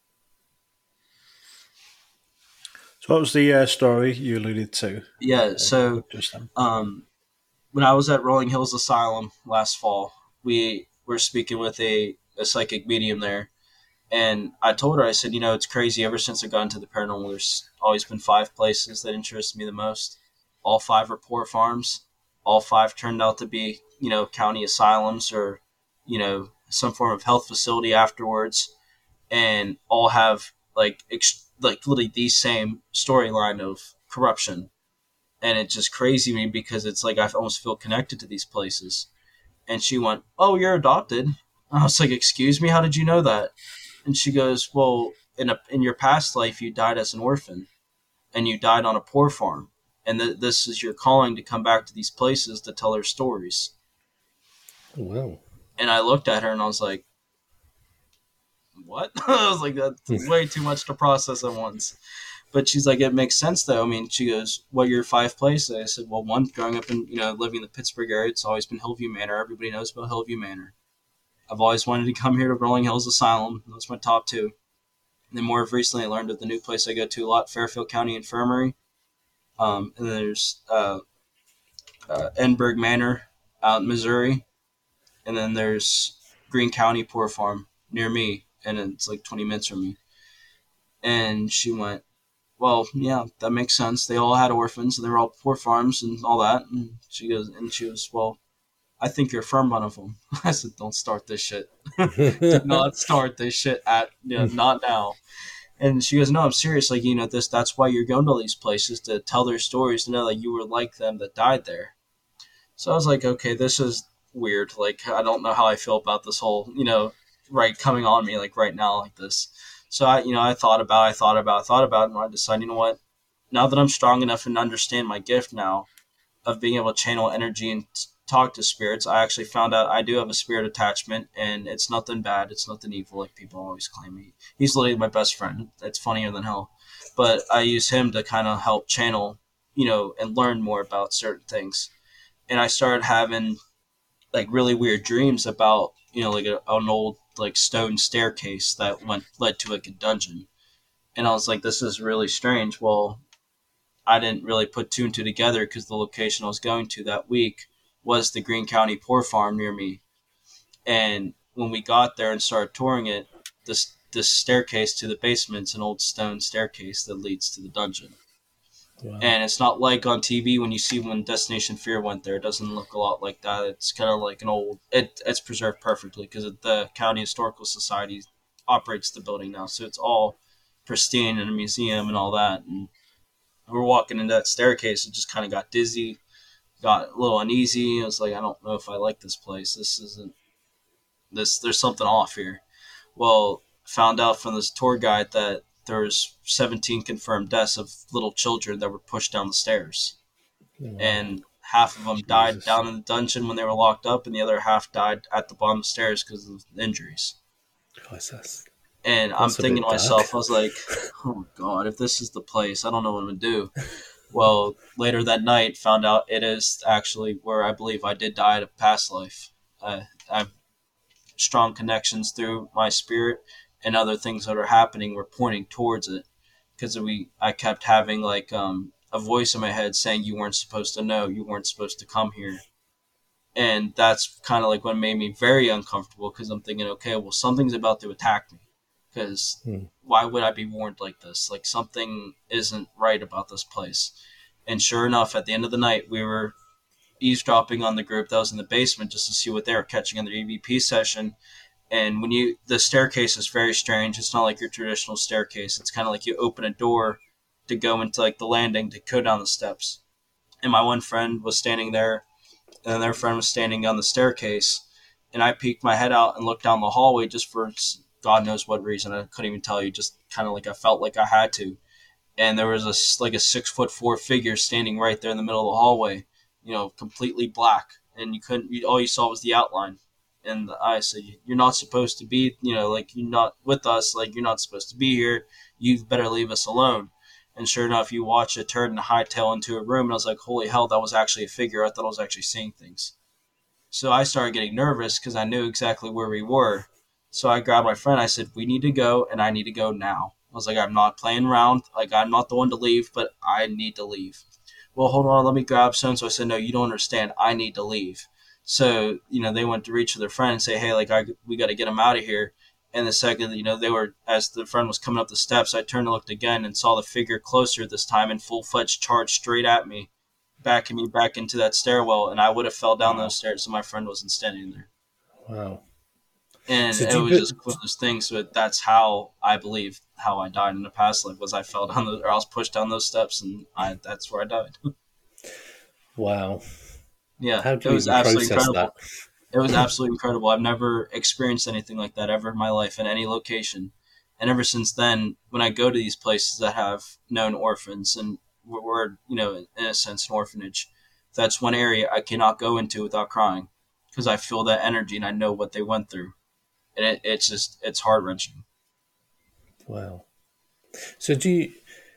So what was the uh, story you alluded to? Yeah, uh, so just then? um, when I was at Rolling Hills Asylum last fall, we were speaking with a, a psychic medium there. And I told her, I said, you know, it's crazy. Ever since I got into the paranormal, there's always been five places that interest me the most. All five are poor farms. All five turned out to be, you know, county asylums or, you know, some form of health facility afterwards. And all have, like, ex- like literally the same storyline of corruption. And it's just crazy to me because it's like I almost feel connected to these places. And she went, oh, you're adopted. I was like, excuse me, how did you know that? And she goes, well, in a, in your past life, you died as an orphan, and you died on a poor farm. And th- this is your calling to come back to these places to tell their stories. Wow. And I looked at her and I was like, what? I was like, that's way too much to process at once. But she's like, it makes sense, though. I mean, she goes, what are your five places? I said, well, one, growing up and, you know, living in the Pittsburgh area, it's always been Hillview Manor. Everybody knows about Hillview Manor. I've always wanted to come here to Rolling Hills Asylum. That's my top two. And then more recently, I learned of the new place I go to a lot, Fairfield County Infirmary. Um, and then there's uh, uh, Enberg Manor out in Missouri. And then there's Green County Poor Farm near me. And it's like twenty minutes from me. And she went, well, yeah, that makes sense. They all had orphans, and they were all poor farms and all that. And she goes, and she was, well, I think you're from one of them. I said, don't start this shit. Do not start this shit at, you know, not now. And she goes, no, I'm serious. Like, you know, this, that's why you're going to all these places, to tell their stories, to know that you were like them that died there. So I was like, okay, this is weird. Like, I don't know how I feel about this whole, you know, right, coming on me, like, right now, like this. So I, you know, I thought about, I thought about, I thought about, and I decided, you know what, now that I'm strong enough and understand my gift now of being able to channel energy and t- talk to spirits, I actually found out I do have a spirit attachment, and it's nothing bad. It's nothing evil, like people always claim. Me. He's literally my best friend. It's funnier than hell. But I use him to kind of help channel, you know, and learn more about certain things. And I started having like really weird dreams about, you know, like a, an old like stone staircase that went led to like a dungeon. And I was like, this is really strange. Well, I didn't really put two and two together because the location I was going to that week was the Green County Poor Farm near me. And when we got there and started touring it, this this staircase to the basement's an old stone staircase that leads to the dungeon. Wow. And it's not like on T V when you see when Destination Fear went there. It doesn't look a lot like that. It's kind of like an old... It, it's preserved perfectly because the County Historical Society operates the building now. So it's all pristine in a museum and all that. And we were walking into that staircase and just kind of got dizzy, got a little uneasy. I was like, I don't know if I like this place. This isn't... This, there's something off here. Well, found out from this tour guide that there was seventeen confirmed deaths of little children that were pushed down the stairs. Wow. And half of them Jesus. died down in the dungeon when they were locked up, and the other half died at the bottom of the stairs because of injuries. Jesus. And I'm That's thinking to myself, I was like, oh, God, if this is the place, I don't know what I'm going to do. Well, later that night, found out it is actually where I believe I did die at a past life. Uh, I have strong connections through my spirit, and other things that are happening were pointing towards it. Because we, I kept having like um, a voice in my head saying you weren't supposed to know, you weren't supposed to come here. And that's kind of like what made me very uncomfortable, because I'm thinking, okay, well, something's about to attack me. Because Hmm. why would I be warned like this? Like, something isn't right about this place. And sure enough, at the end of the night, we were eavesdropping on the group that was in the basement just to see what they were catching in their E V P session. And when you, the staircase is very strange. It's not like your traditional staircase. It's kind of like you open a door to go into like the landing to go down the steps. And my one friend was standing there, and then their friend was standing on the staircase. And I peeked my head out and looked down the hallway just for God knows what reason. I couldn't even tell you. Just kind of like I felt like I had to. And there was a like a six foot four figure standing right there in the middle of the hallway, you know, completely black, and you couldn't. You, all you saw was the outline. And I said, "You're not supposed to be, you know, like you're not with us. Like you're not supposed to be here. You better leave us alone." And sure enough, you watch it turn and hightail into a room, and I was like, "Holy hell, that was actually a figure! I thought I was actually seeing things." So I started getting nervous because I knew exactly where we were. So I grabbed my friend. I said, "We need to go, and I need to go now." I was like, "I'm not playing around. Like I'm not the one to leave, but I need to leave." Well, hold on, let me grab so and so. I said, "No, you don't understand. I need to leave." So, you know, they went to reach for their friend and say, "Hey, like, I, we got to get him out of here." And the second, you know, they were, as the friend was coming up the steps, I turned and looked again and saw the figure closer this time in full-fledged charge straight at me, backing me back into that stairwell. And I would have fell down those stairs so my friend wasn't standing there. Wow. And So it do you was put- just one of those things. So that's how I believe how I died in the past life was I fell down the, or I was pushed down those steps, and I that's where I died. Wow. Yeah, How do it you was even absolutely process incredible. that? It was absolutely incredible. I've never experienced anything like that ever in my life in any location. And ever since then, when I go to these places that have known orphans, and we're, we're you know, in a sense, an orphanage, that's one area I cannot go into without crying, because I feel that energy and I know what they went through. And it, it's just, it's heart-wrenching. Wow. So do you?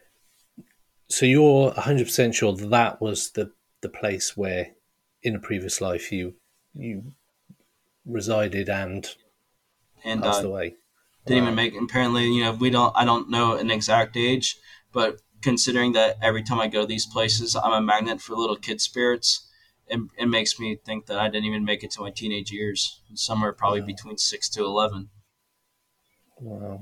So you're one hundred percent sure that, that was the the place where, in a previous life, you you resided and And passed uh, away. didn't Wow. even make, apparently, you know, we don't, I don't know an exact age, but considering that every time I go to these places, I'm a magnet for little kid spirits, it, it makes me think that I didn't even make it to my teenage years, somewhere probably Wow. between six to eleven. Wow.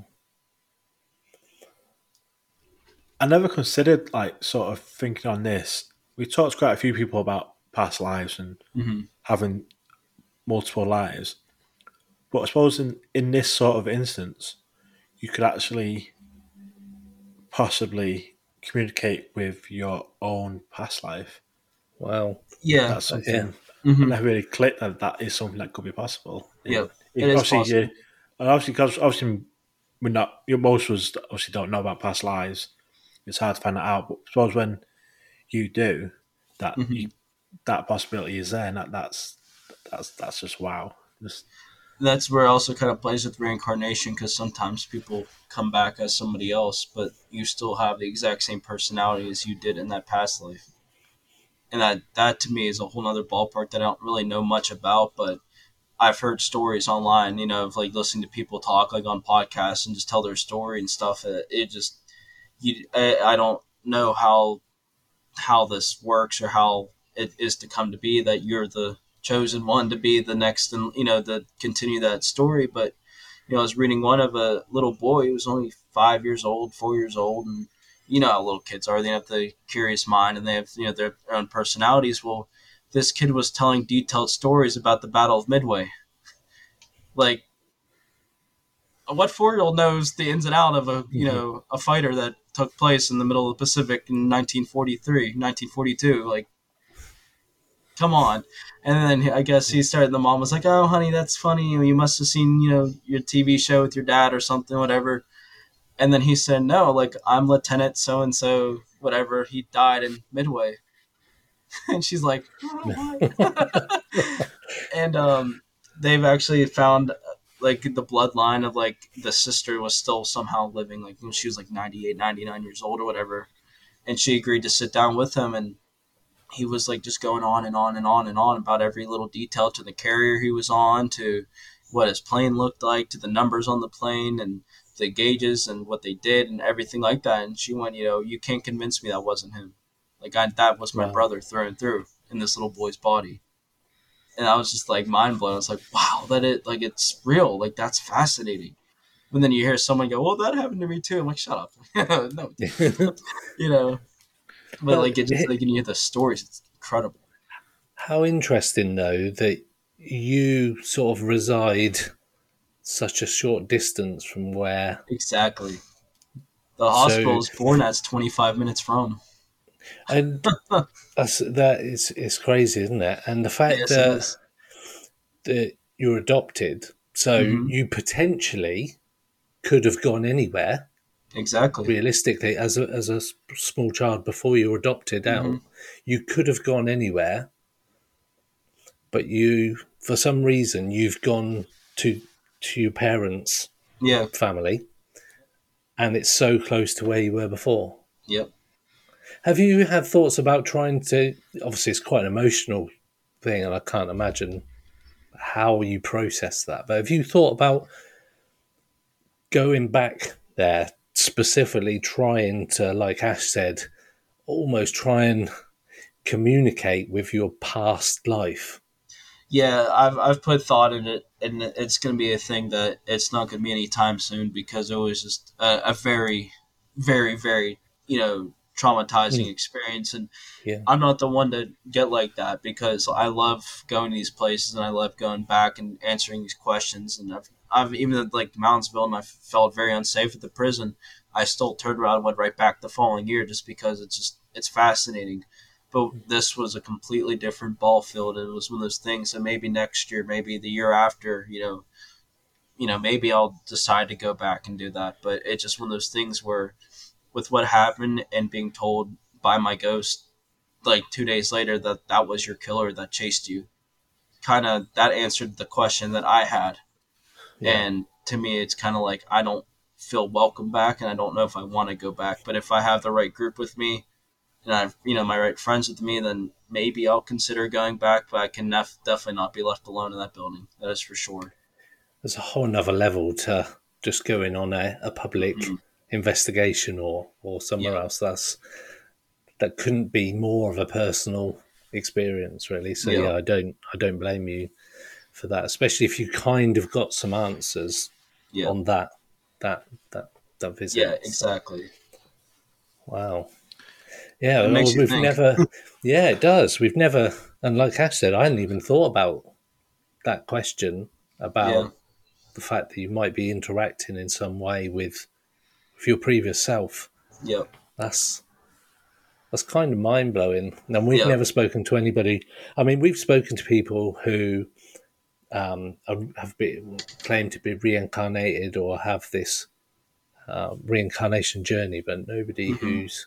I never considered like sort of thinking on this. We talked to quite a few people about past lives and Mm-hmm. having multiple lives, but I suppose in, in this sort of instance, you could actually possibly communicate with your own past life. Wow. Yeah. That's something Yeah. I Mm-hmm. never really clicked that that is something that could be possible. Yeah, It- it is obviously, possible. you- and obviously, because obviously we're not. You most of us obviously don't know about past lives. It's hard to find that out. But I suppose when you do, that Mhm. you, that possibility is there, and that, that's that's that's just wow. Just That's where it also kind of plays with reincarnation, because sometimes people come back as somebody else, but you still have the exact same personality as you did in that past life. And that, that to me is a whole nother ballpark that I don't really know much about, but I've heard stories online, you know, of like listening to people talk like on podcasts and just tell their story and stuff. It, it just, you, I, I don't know how, how this works or how it is to come to be that you're the chosen one to be the next and, you know, to continue that story. But, you know, I was reading one of a little boy who was only five years old, four years old. And you know how little kids are. They have the curious mind and they have, you know, their own personalities. Well, this kid was telling detailed stories about the Battle of Midway. Like, what four-year-old knows the ins and out of a, you know, a fighter that took place in the middle of the Pacific in nineteen forty-three, nineteen forty-two? Like, come on. And then I guess he started, the mom was like, "Oh, honey, that's funny. You must have seen, you know, your T V show with your dad or something, whatever." And then he said, "No, like, I'm Lieutenant so-and-so, whatever. He died in Midway." And she's like, "Oh, what?" And um, they've actually found, like, the bloodline of, like, the sister was still somehow living, like, when she was, like, ninety-eight, ninety-nine years old or whatever. And she agreed to sit down with him, and he was, like, just going on and on and on and on about every little detail, to the carrier he was on, to what his plane looked like, to the numbers on the plane, and the gauges and what they did and everything like that. And she went, "You know, you can't convince me that wasn't him. Like, I, that was my Wow. brother through and through in this little boy's body." and I was just like mind blown. I was like, wow, that it like it's real. Like that's fascinating. And then you hear someone go, well, that happened to me too. I'm like, shut up. No, you know. But Well, like it just like when you hear the stories, it's incredible. How interesting, though, that you sort of reside such a short distance from where. Exactly. The hospital is born at twenty-five minutes from. And that's, that is it's crazy, isn't it? And the fact Yes, it that is. that you're adopted, so Mhm. you potentially could have gone anywhere. Exactly. Realistically, as a as a s- small child before you were adopted out, Mhm. you could have gone anywhere, but you, for some reason, you've gone to to your parents' Yeah. family, and it's so close to where you were before. Yep. Have you had thoughts about trying to? Obviously, it's quite an emotional thing, and I can't imagine how you process that. But have you thought about going back there, specifically trying to, like Ash said, almost try and communicate with your past life? Yeah, I've I've put thought in it, and it's going to be a thing that it's not going to be anytime soon because it was just a, a very, very, very you know traumatizing Mm. experience, and Yeah. I'm not the one to get like that because I love going to these places and I love going back and answering these questions, and I've I've even at, like Moundsville, and I felt very unsafe at the prison. I still turned around and went right back the following year just because it's just it's fascinating. But this was a completely different ball field. It was one of those things that maybe next year, maybe the year after, you know, you know, maybe I'll decide to go back and do that. But it's just one of those things where, with what happened and being told by my ghost, like two days later, that that was your killer that chased you, kind of that answered the question that I had. Yeah. And to me, it's kind of like I don't feel welcome back, and I don't know if I want to go back. But if I have the right group with me, and I've you know my right friends with me, then maybe I'll consider going back. But I can nef- definitely not be left alone in that building. That is for sure. There's a whole nother level to just going on a, a public Hmm. investigation or, or somewhere Yeah, else. That's that couldn't be more of a personal experience, really. So yeah, yeah, I don't I don't blame you for that, especially if you kind of got some answers yeah, on that that that that yeah. visit. So Exactly. wow, yeah. It Well, makes you we've think. never, yeah, it does. We've never, and like Ash said, I hadn't even thought about that question Yeah, about the fact that you might be interacting in some way with with your previous self. yep, That's that's kind of mind blowing. And we've yep. never spoken to anybody. I mean, we've spoken to people who um, are, have been claimed to be reincarnated or have this uh, reincarnation journey, but nobody Hmm. who's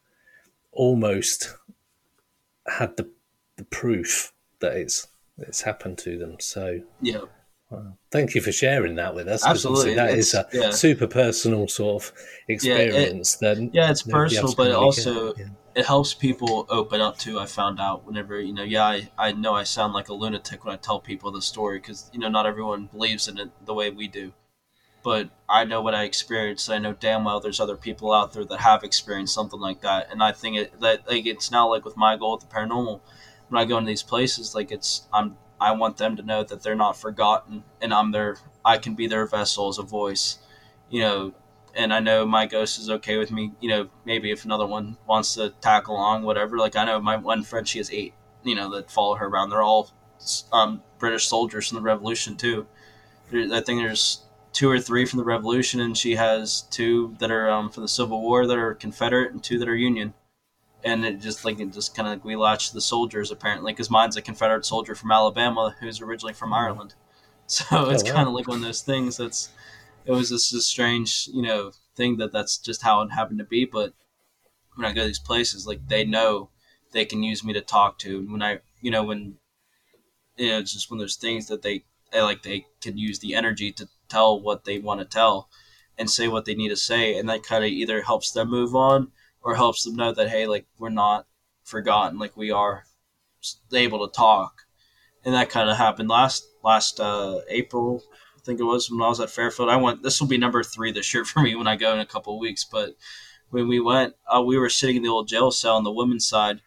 almost had the, the proof that it's it's happened to them. So Yep. thank you for sharing that with us, because obviously Absolutely. that is It's a yeah, super personal sort of yeah. It experience that Yeah, it's nobody personal, else but can it really get. also Yeah. it helps people open up too. I found out whenever you know, yeah, I, I know I sound like a lunatic when I tell people the story because you know not everyone believes in it the way we do. But I know what I experienced. I know damn well there's other people out there that have experienced something like that, and I think it that like it's now like with my goal with the paranormal. When I go into these places, like it's I'm I want them to know that they're not forgotten, and I'm their I can be their vessel as a voice, you know. And I know my ghost is okay with me, you know. Maybe if another one wants to tag along, whatever. Like I know my one friend, she has eight, you know, that follow her around. They're all um, British soldiers from the Revolution too. There, I think there's two or three from the Revolution, and she has two that are um, from the Civil War that are Confederate, and two that are Union. And it just like it just kind of like we latched the soldiers apparently because mine's a Confederate soldier from Alabama who's originally from Ireland. So Oh it's kind wow. of like one of those things that's it was just a strange you know thing that that's just how it happened to be. But when I go to these places, like they know they can use me to talk to, and when I you know when you know, it's just one of those things that they, they like they can use the energy to tell what they want to tell and say what they need to say, and that kind of either helps them move on or helps them know that hey, like we're not forgotten, like we are able to talk. And that kind of happened last last uh, April, I think it was when I was at Fairfield. I went. This will be number three this year for me when I go in a couple of weeks. But when we went, uh, we were sitting in the old jail cell on the women's side,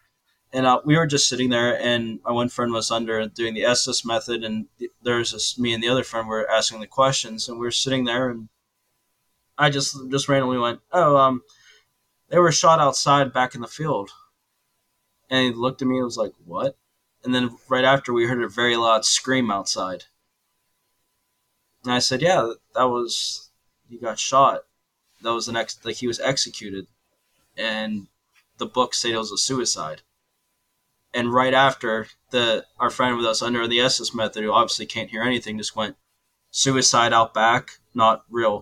And uh, we were just sitting there, and my one friend was under doing the Estes method, and there's this, me and the other friend were asking the questions, and we were sitting there, and I just just randomly went, "Oh, um, they were shot outside back in the field." And he looked at me and was like, "What?" And then right after, we heard a very loud scream outside. And I said, "Yeah, that was, he got shot. That was the next, like he was executed." And the book said it was a suicide. And right after, the our friend with us under the Estes method, who obviously can't hear anything, just went, "Suicide out back, not real."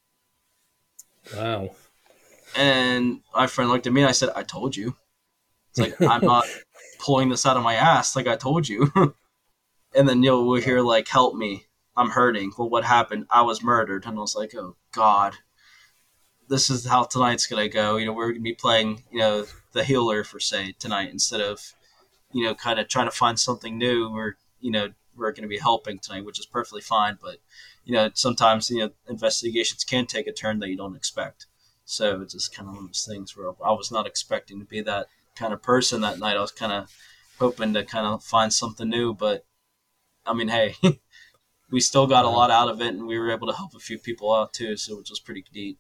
Wow. And my friend looked at me and I said, "I told you." It's like, I'm not pulling this out of my ass. Like, I told you. And then you'll we'll hear like, "Help me. I'm hurting." Well, what happened? I was murdered. And I was like, oh God, this is how tonight's going to go. You know, we're going to be playing, you know, the healer for say tonight instead of, you know, kind of trying to find something new. Or, you know, we're going to be helping tonight, which is perfectly fine. But, you know, sometimes, you know, investigations can take a turn that you don't expect. So it's just kind of one of those things where I was not expecting to be that kind of person that night. I was kind of hoping to kind of find something new, but I mean, hey, we still got a lot out of it, and we were able to help a few people out too, so which was pretty neat.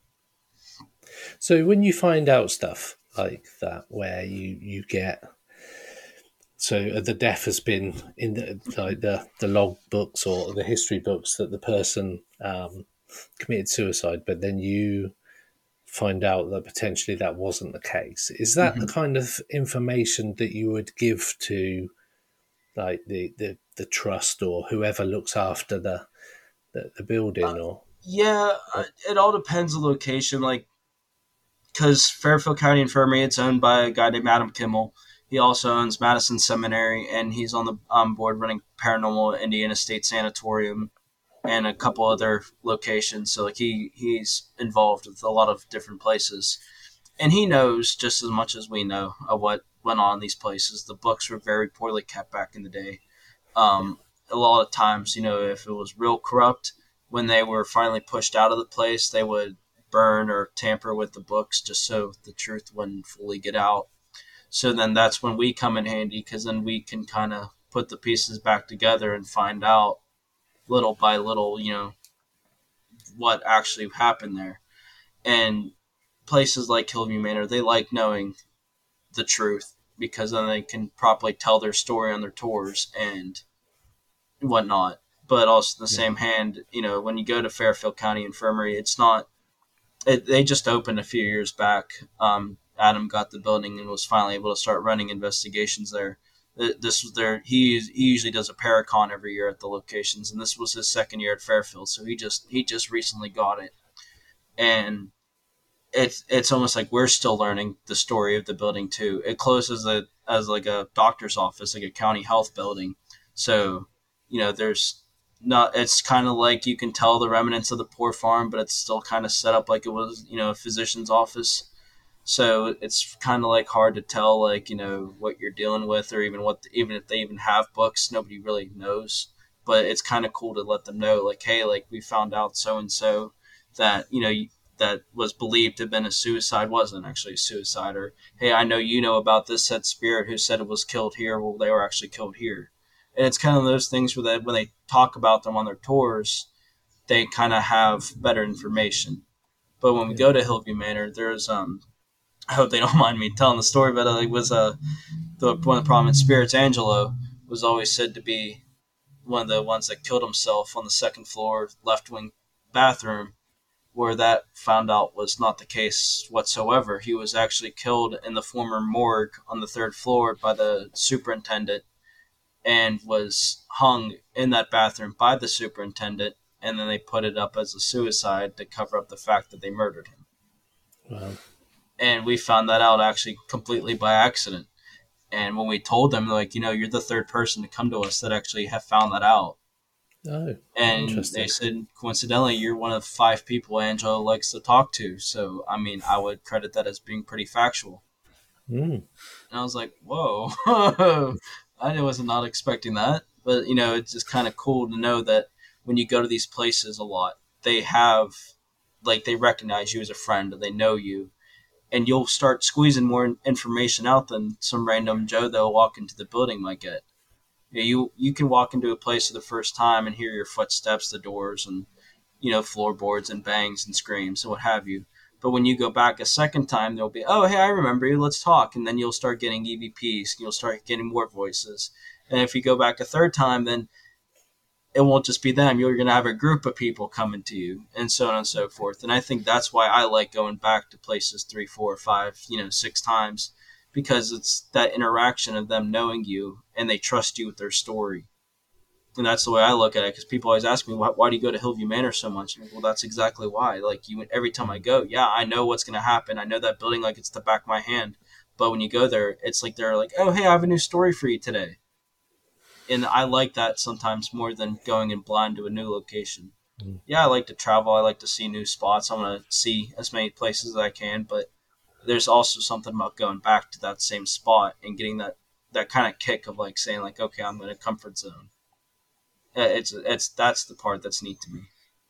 So when you find out stuff like that, where you, you get, so the death has been in the like the, the log books or the history books that the person um, committed suicide, but then you find out that potentially that wasn't the case. Is that mm-hmm. the kind of information that you would give to like the, the, the trust or whoever looks after the the, the building? Or uh, yeah, uh, it all depends on location. Like, because Fairfield County Infirmary, it's owned by a guy named Adam Kimmel. He also owns Madison Seminary, and he's on the um, board running Paranormal Indiana State Sanatorium and a couple other locations. So like he he's involved with a lot of different places, and he knows just as much as we know of what went on in these places. The books were very poorly kept back in the day. Um, a lot of times, you know, if it was real corrupt, when they were finally pushed out of the place, they would burn or tamper with the books just so the truth wouldn't fully get out. So then that's when we come in handy, because then we can kind of put the pieces back together and find out little by little, you know, what actually happened there. And places like Hillview Manor, they like knowing the truth, because then they can properly tell their story on their tours and whatnot. But also in the yeah. same hand, you know, when you go to Fairfield County Infirmary, it's not, it, they just opened a few years back. Um, Adam got the building and was finally able to start running investigations there. This was their, he, he usually does a Paracon every year at the locations, and this was his second year at Fairfield. So he just, he just recently got it. And it's, it's almost like we're still learning the story of the building too. It closes a, as like a doctor's office, like a county health building. So, you know, there's not, it's kind of like you can tell the remnants of the poor farm, but it's still kind of set up like it was, you know, a physician's office. So it's kind of like hard to tell, like, you know, what you're dealing with, or even what, even if they even have books, nobody really knows. But it's kind of cool to let them know, like, hey, like, we found out so-and-so that, you know, that was believed to have been a suicide wasn't actually a suicide. Or, hey, I know you know about this said spirit who said it was killed here. Well, they were actually killed here. And it's kind of those things where they, when they talk about them on their tours, they kind of have better information. But when we go to Hillview Manor, there's, um, I hope they don't mind me telling the story, but it was uh, the, one of the prominent spirits, Angelo, was always said to be one of the ones that killed himself on the second floor left wing bathroom, where that found out was not the case whatsoever. He was actually killed in the former morgue on the third floor by the superintendent, and was hung in that bathroom by the superintendent, and then they put it up as a suicide to cover up the fact that they murdered him. Wow. And we found that out actually completely by accident. And when we told them, like, you know, you're the third person to come to us that actually have found that out. Oh, and they said, coincidentally, you're one of five people Angelo likes to talk to. So, I mean, I would credit that as being pretty factual. Mm. And I was like, whoa, I was not expecting that. But, you know, it's just kind of cool to know that when you go to these places a lot, they have, like, they recognize you as a friend and they know you. and you'll start squeezing more information out than some random Joe that'll walk into the building might get. You know, you you can walk into a place for the first time and hear your footsteps, the doors, and you know floorboards and bangs and screams and what have you. But when you go back a second time, there'll be, oh, hey, I remember you. Let's talk. And then you'll start getting E V Ps. You'll start getting more voices. And if you go back a third time, then it won't just be them. You're going to have a group of people coming to you, and so on and so forth. And I think that's why I like going back to places three, four, five, you know, six times, because it's that interaction of them knowing you and they trust you with their story. And that's the way I look at it, because people always ask me, why, why do you go to Hillview Manor so much? And I'm like, well, that's exactly why. Like, you, every time I go, yeah, I know what's going to happen. I know that building like it's the back of my hand. But when you go there, it's like they're like, oh, hey, I have a new story for you today. And I like that sometimes more than going in blind to a new location. Mm. Yeah, I like to travel. I like to see new spots. I want to see as many places as I can. But there's also something about going back to that same spot and getting that, that kind of kick of like saying like, okay, I'm in a comfort zone. It's it's that's the part that's neat to me.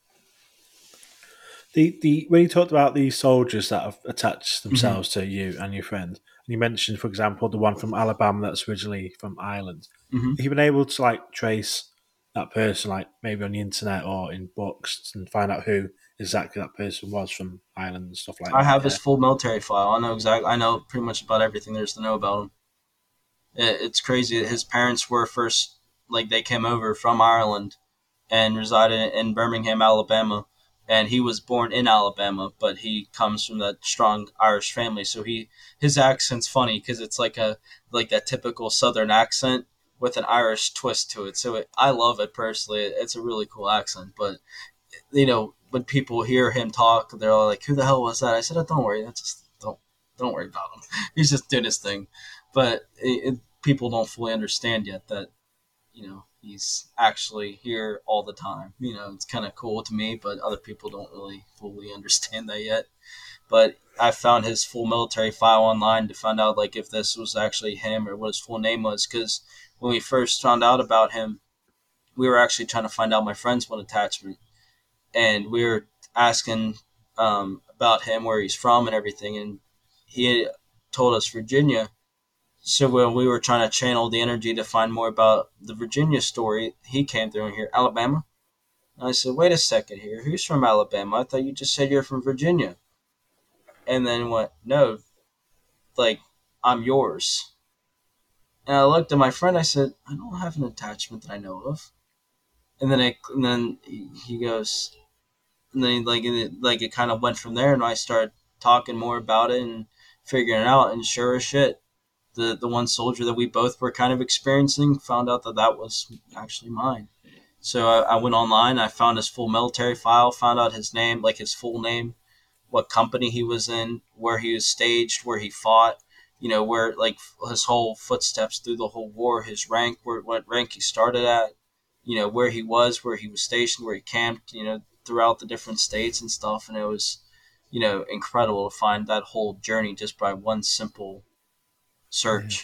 The the when you talked about the soldiers that have attached themselves mm-hmm. to you and your friend, and you mentioned, for example, the one from Alabama that's originally from Ireland. Mm-hmm. Have you been able to like trace that person, like maybe on the internet or in books, and find out who exactly that person was from Ireland and stuff like I that? I have yeah. his full military file. I know exactly. I know pretty much about everything there is to know about him. It, it's crazy. His parents were first. Like they came over from Ireland and resided in Birmingham, Alabama, and he was born in Alabama, but he comes from that strong Irish family. So he his accent's funny because it's like a like that typical Southern accent with an Irish twist to it. So it, I love it personally. It's a really cool accent. But you know, when people hear him talk, they're all like, "Who the hell was that?" I said, oh, "Don't worry, that's just don't don't worry about him. He's just doing his thing." But it, it, people don't fully understand yet that. You know, he's actually here all the time. You know, it's kind of cool to me, but other people don't really fully understand that yet. But I found his full military file online to find out, like, if this was actually him or what his full name was. Because when we first found out about him, we were actually trying to find out my friend's one attachment. And we were asking um, about him, where he's from and everything. And he told us Virginia. So when we were trying to channel the energy to find more about the Virginia story, he came through here, Alabama. And I said, wait a second here. Who's from Alabama? I thought you just said you're from Virginia. And then went, no, like, I'm yours. And I looked at my friend. I said, I don't have an attachment that I know of. And then I, and then he goes, and then like it, like it kind of went from there. And I started talking more about it and figuring it out. And sure as shit, the the one soldier that we both were kind of experiencing found out that that was actually mine. So I, I went online, I found his full military file, found out his name, like his full name, what company he was in, where he was staged, where he fought, you know, where like his whole footsteps through the whole war, his rank, where what rank he started at, you know, where he was, where he was stationed, where he camped, you know, throughout the different states and stuff. And it was, you know, incredible to find that whole journey just by one simple search.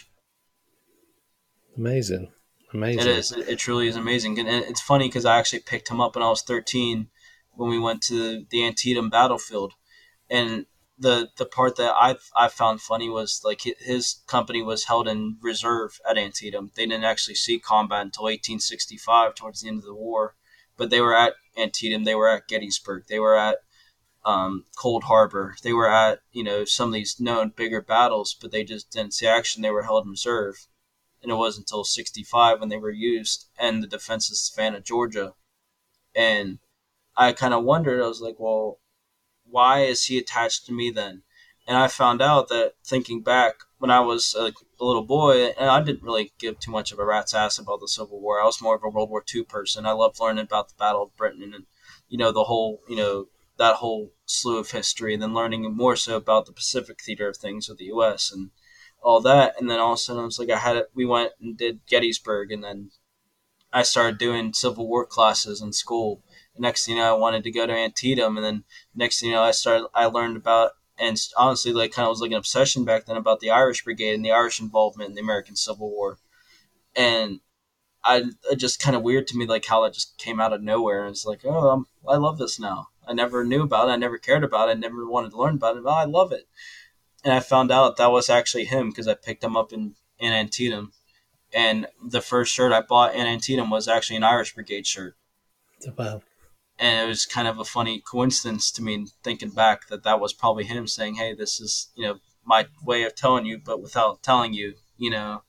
Amazing. Amazing. It is. It, it truly is amazing. And it's funny because I actually picked him up when I was thirteen when we went to the Antietam battlefield. And the the part that I I found funny was like his company was held in reserve at Antietam. They didn't actually see combat until eighteen sixty-five, towards the end of the war. But they were at Antietam. They were at Gettysburg. They were at Um, Cold Harbor. They were at, you know, some of these known bigger battles, but they just didn't see action. They were held in reserve. And it wasn't until sixty-five when they were used and the defense of Savannah, Georgia. And I kind of wondered, I was like, well, why is he attached to me then? And I found out that thinking back when I was a, a little boy, and I didn't really give too much of a rat's ass about the Civil War. I was more of a World War Two person. I loved learning about the Battle of Britain and, you know, the whole, you know, that whole slew of history, and then learning more so about the Pacific theater of things with the U S and all that. And then all of a sudden I was like, I had it, we went and did Gettysburg, and then I started doing Civil War classes in school. And next thing you know, I wanted to go to Antietam, and then next thing you know, I started, I learned about, and honestly, like kind of was like an obsession back then about the Irish Brigade and the Irish involvement in the American Civil War. And I, it just kind of weird to me, like how that just came out of nowhere. And it's like, oh, I'm, I love this now. I never knew about it. I never cared about it. I never wanted to learn about it. But I love it. and I found out that was actually him because I picked him up in, in Antietam. And the first shirt I bought in Antietam was actually an Irish Brigade shirt. Wow. And it was kind of a funny coincidence to me thinking back that that was probably him saying, hey, this is, you know, my way of telling you, but without telling you, you know.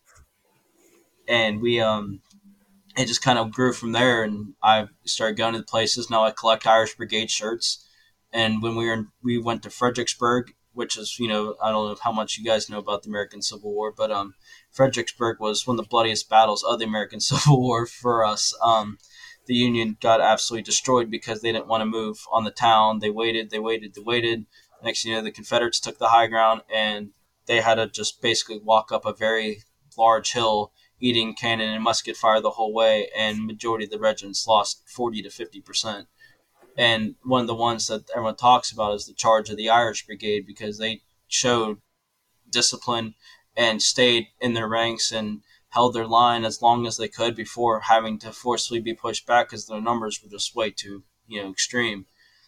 And we, um, it just kind of grew from there. And I started going to the places. Now I collect Irish Brigade shirts. And when we were in, we went to Fredericksburg, which is, you know, I don't know how much you guys know about the American Civil War, but um, Fredericksburg was one of the bloodiest battles of the American Civil War for us. Um, the Union got absolutely destroyed because they didn't want to move on the town. They waited, they waited, they waited. Next thing you know, the Confederates took the high ground, and they had to just basically walk up a very large hill, eating cannon and musket fire the whole way, and majority of the regiments lost forty to fifty percent. And one of the ones that everyone talks about is the charge of the Irish Brigade, because they showed discipline and stayed in their ranks and held their line as long as they could before having to forcefully be pushed back because their numbers were just way too, you know, extreme.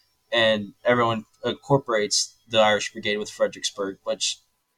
And everyone incorporates the Irish Brigade with Fredericksburg, which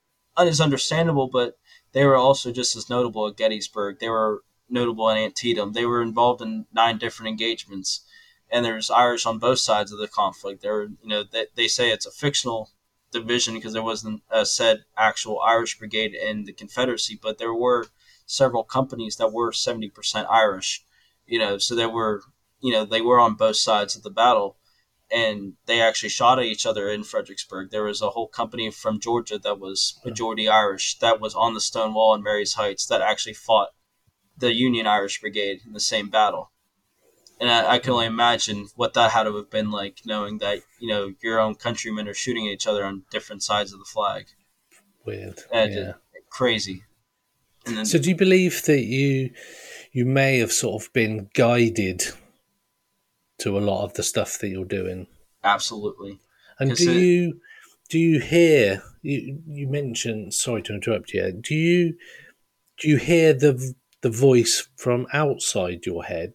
is understandable, but they were also just as notable at Gettysburg. They were notable in Antietam. They were involved in nine different engagements. And there's Irish on both sides of the conflict. There, you know, they, they say it's a fictional division because there wasn't a said actual Irish Brigade in the Confederacy, but there were several companies that were seventy percent Irish, you know, so there were, you know, they were on both sides of the battle, and they actually shot at each other in Fredericksburg. There was a whole company from Georgia that was majority Irish that was on the stone wall in Marye's Heights that actually fought the Union Irish Brigade in the same battle. And I, I can only imagine what that had to have been like, knowing that, you know, your own countrymen are shooting at each other on different sides of the flag. Weird. And Yeah. Crazy. And then, So do you believe that you you may have sort of been guided to a lot of the stuff that you're doing? absolutely. And 'Cause do it- you do you hear you you mentioned, sorry to interrupt you, do you do you hear the the voice from outside your head,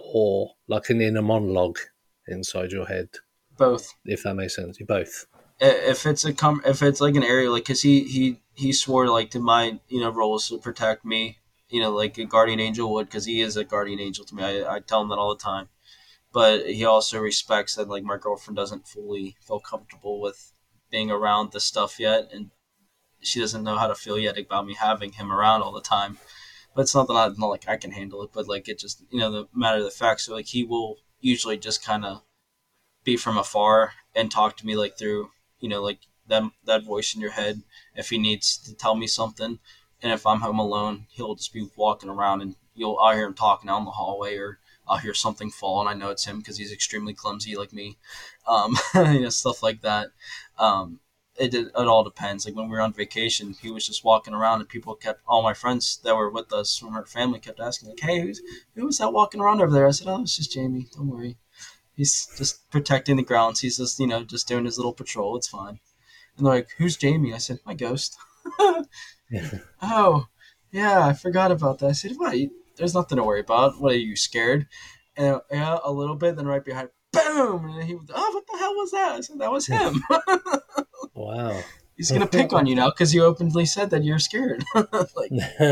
or like an inner monologue inside your head, Both. if that makes sense? You both. If it's a com- if it's like an area, like, cause he, he, he swore like to my, you know, roles to protect me, you know, like a guardian angel would, cause he is a guardian angel to me. I, I tell him that all the time, but he also respects that like my girlfriend doesn't fully feel comfortable with being around this stuff yet. And she doesn't know how to feel yet about me having him around all the time. But it's not that I, not like I can handle it, but like it just, you know, the matter of the fact. So like he will usually just kind of be from afar and talk to me like through, you know, like that, that voice in your head if he needs to tell me something. And if I'm home alone, he'll just be walking around and you'll, I'll hear him talking out in the hallway, or I'll hear something fall and I know it's him because he's extremely clumsy like me. Um, you know, stuff like that. Um, It, it all depends. Like when we were on vacation, he was just walking around, and people kept, all my friends that were with us from her family kept asking, like, "Hey, who's who was that walking around over there?" I said, "Oh, it's just Jamie. Don't worry. He's just protecting the grounds. He's just, you know, just doing his little patrol. It's fine." And they're like, "Who's Jamie?" I said, "My ghost." "Oh, yeah, I forgot about that." I said, "What? There's nothing to worry about. What, are you scared?" And yeah, a little bit. Then right behind, boom! And he was, "Oh, what the hell was that?" I said, "That was him." Wow. He's gonna pick on you now because you openly said that you're scared. Like,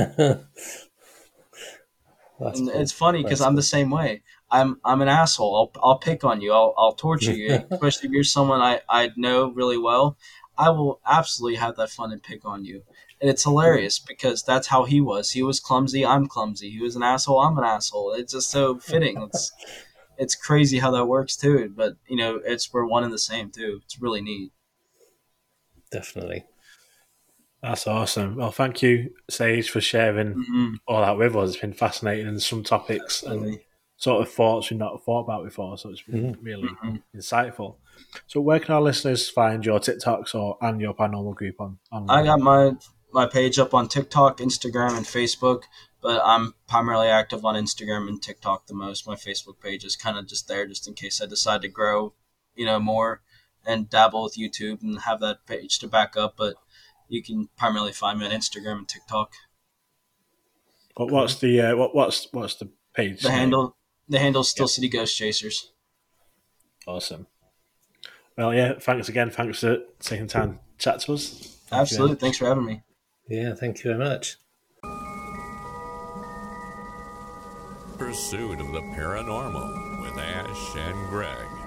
That's and cool. it's funny because That's I'm the same way. I'm I'm an asshole. I'll I'll pick on you. I'll I'll torture you, especially if you're someone I, I know really well. I will absolutely have that fun and pick on you, and it's hilarious because that's how he was. He was clumsy. I'm clumsy. He was an asshole. I'm an asshole. It's just so fitting. It's it's crazy how that works too. But you know, it's we're one and the same too. It's really neat. Definitely. That's awesome. Well, thank you, Sage, for sharing Mm-hmm. all that with us. It's been fascinating, and some topics and Really. sort of thoughts we've not thought about before, so it's been really Mm-hmm. insightful. So where can our listeners find your TikToks or and your paranormal group on? on I got my my page up on TikTok, Instagram, and Facebook, but I'm primarily active on Instagram and TikTok the most. My Facebook page is kind of just there just in case I decide to grow, you know, more and dabble with YouTube and have that page to back up. But you can primarily find me on Instagram and TikTok. What, what's the uh, what what's what's the page? The name? handle the handle is Still City Ghost Chasers. Awesome. Well, yeah. Thanks again. Thanks for taking time to chat to us. Thank Absolutely. Thanks for having me. Yeah, thank you very much. Pursuit of the Paranormal with Ash and Greg.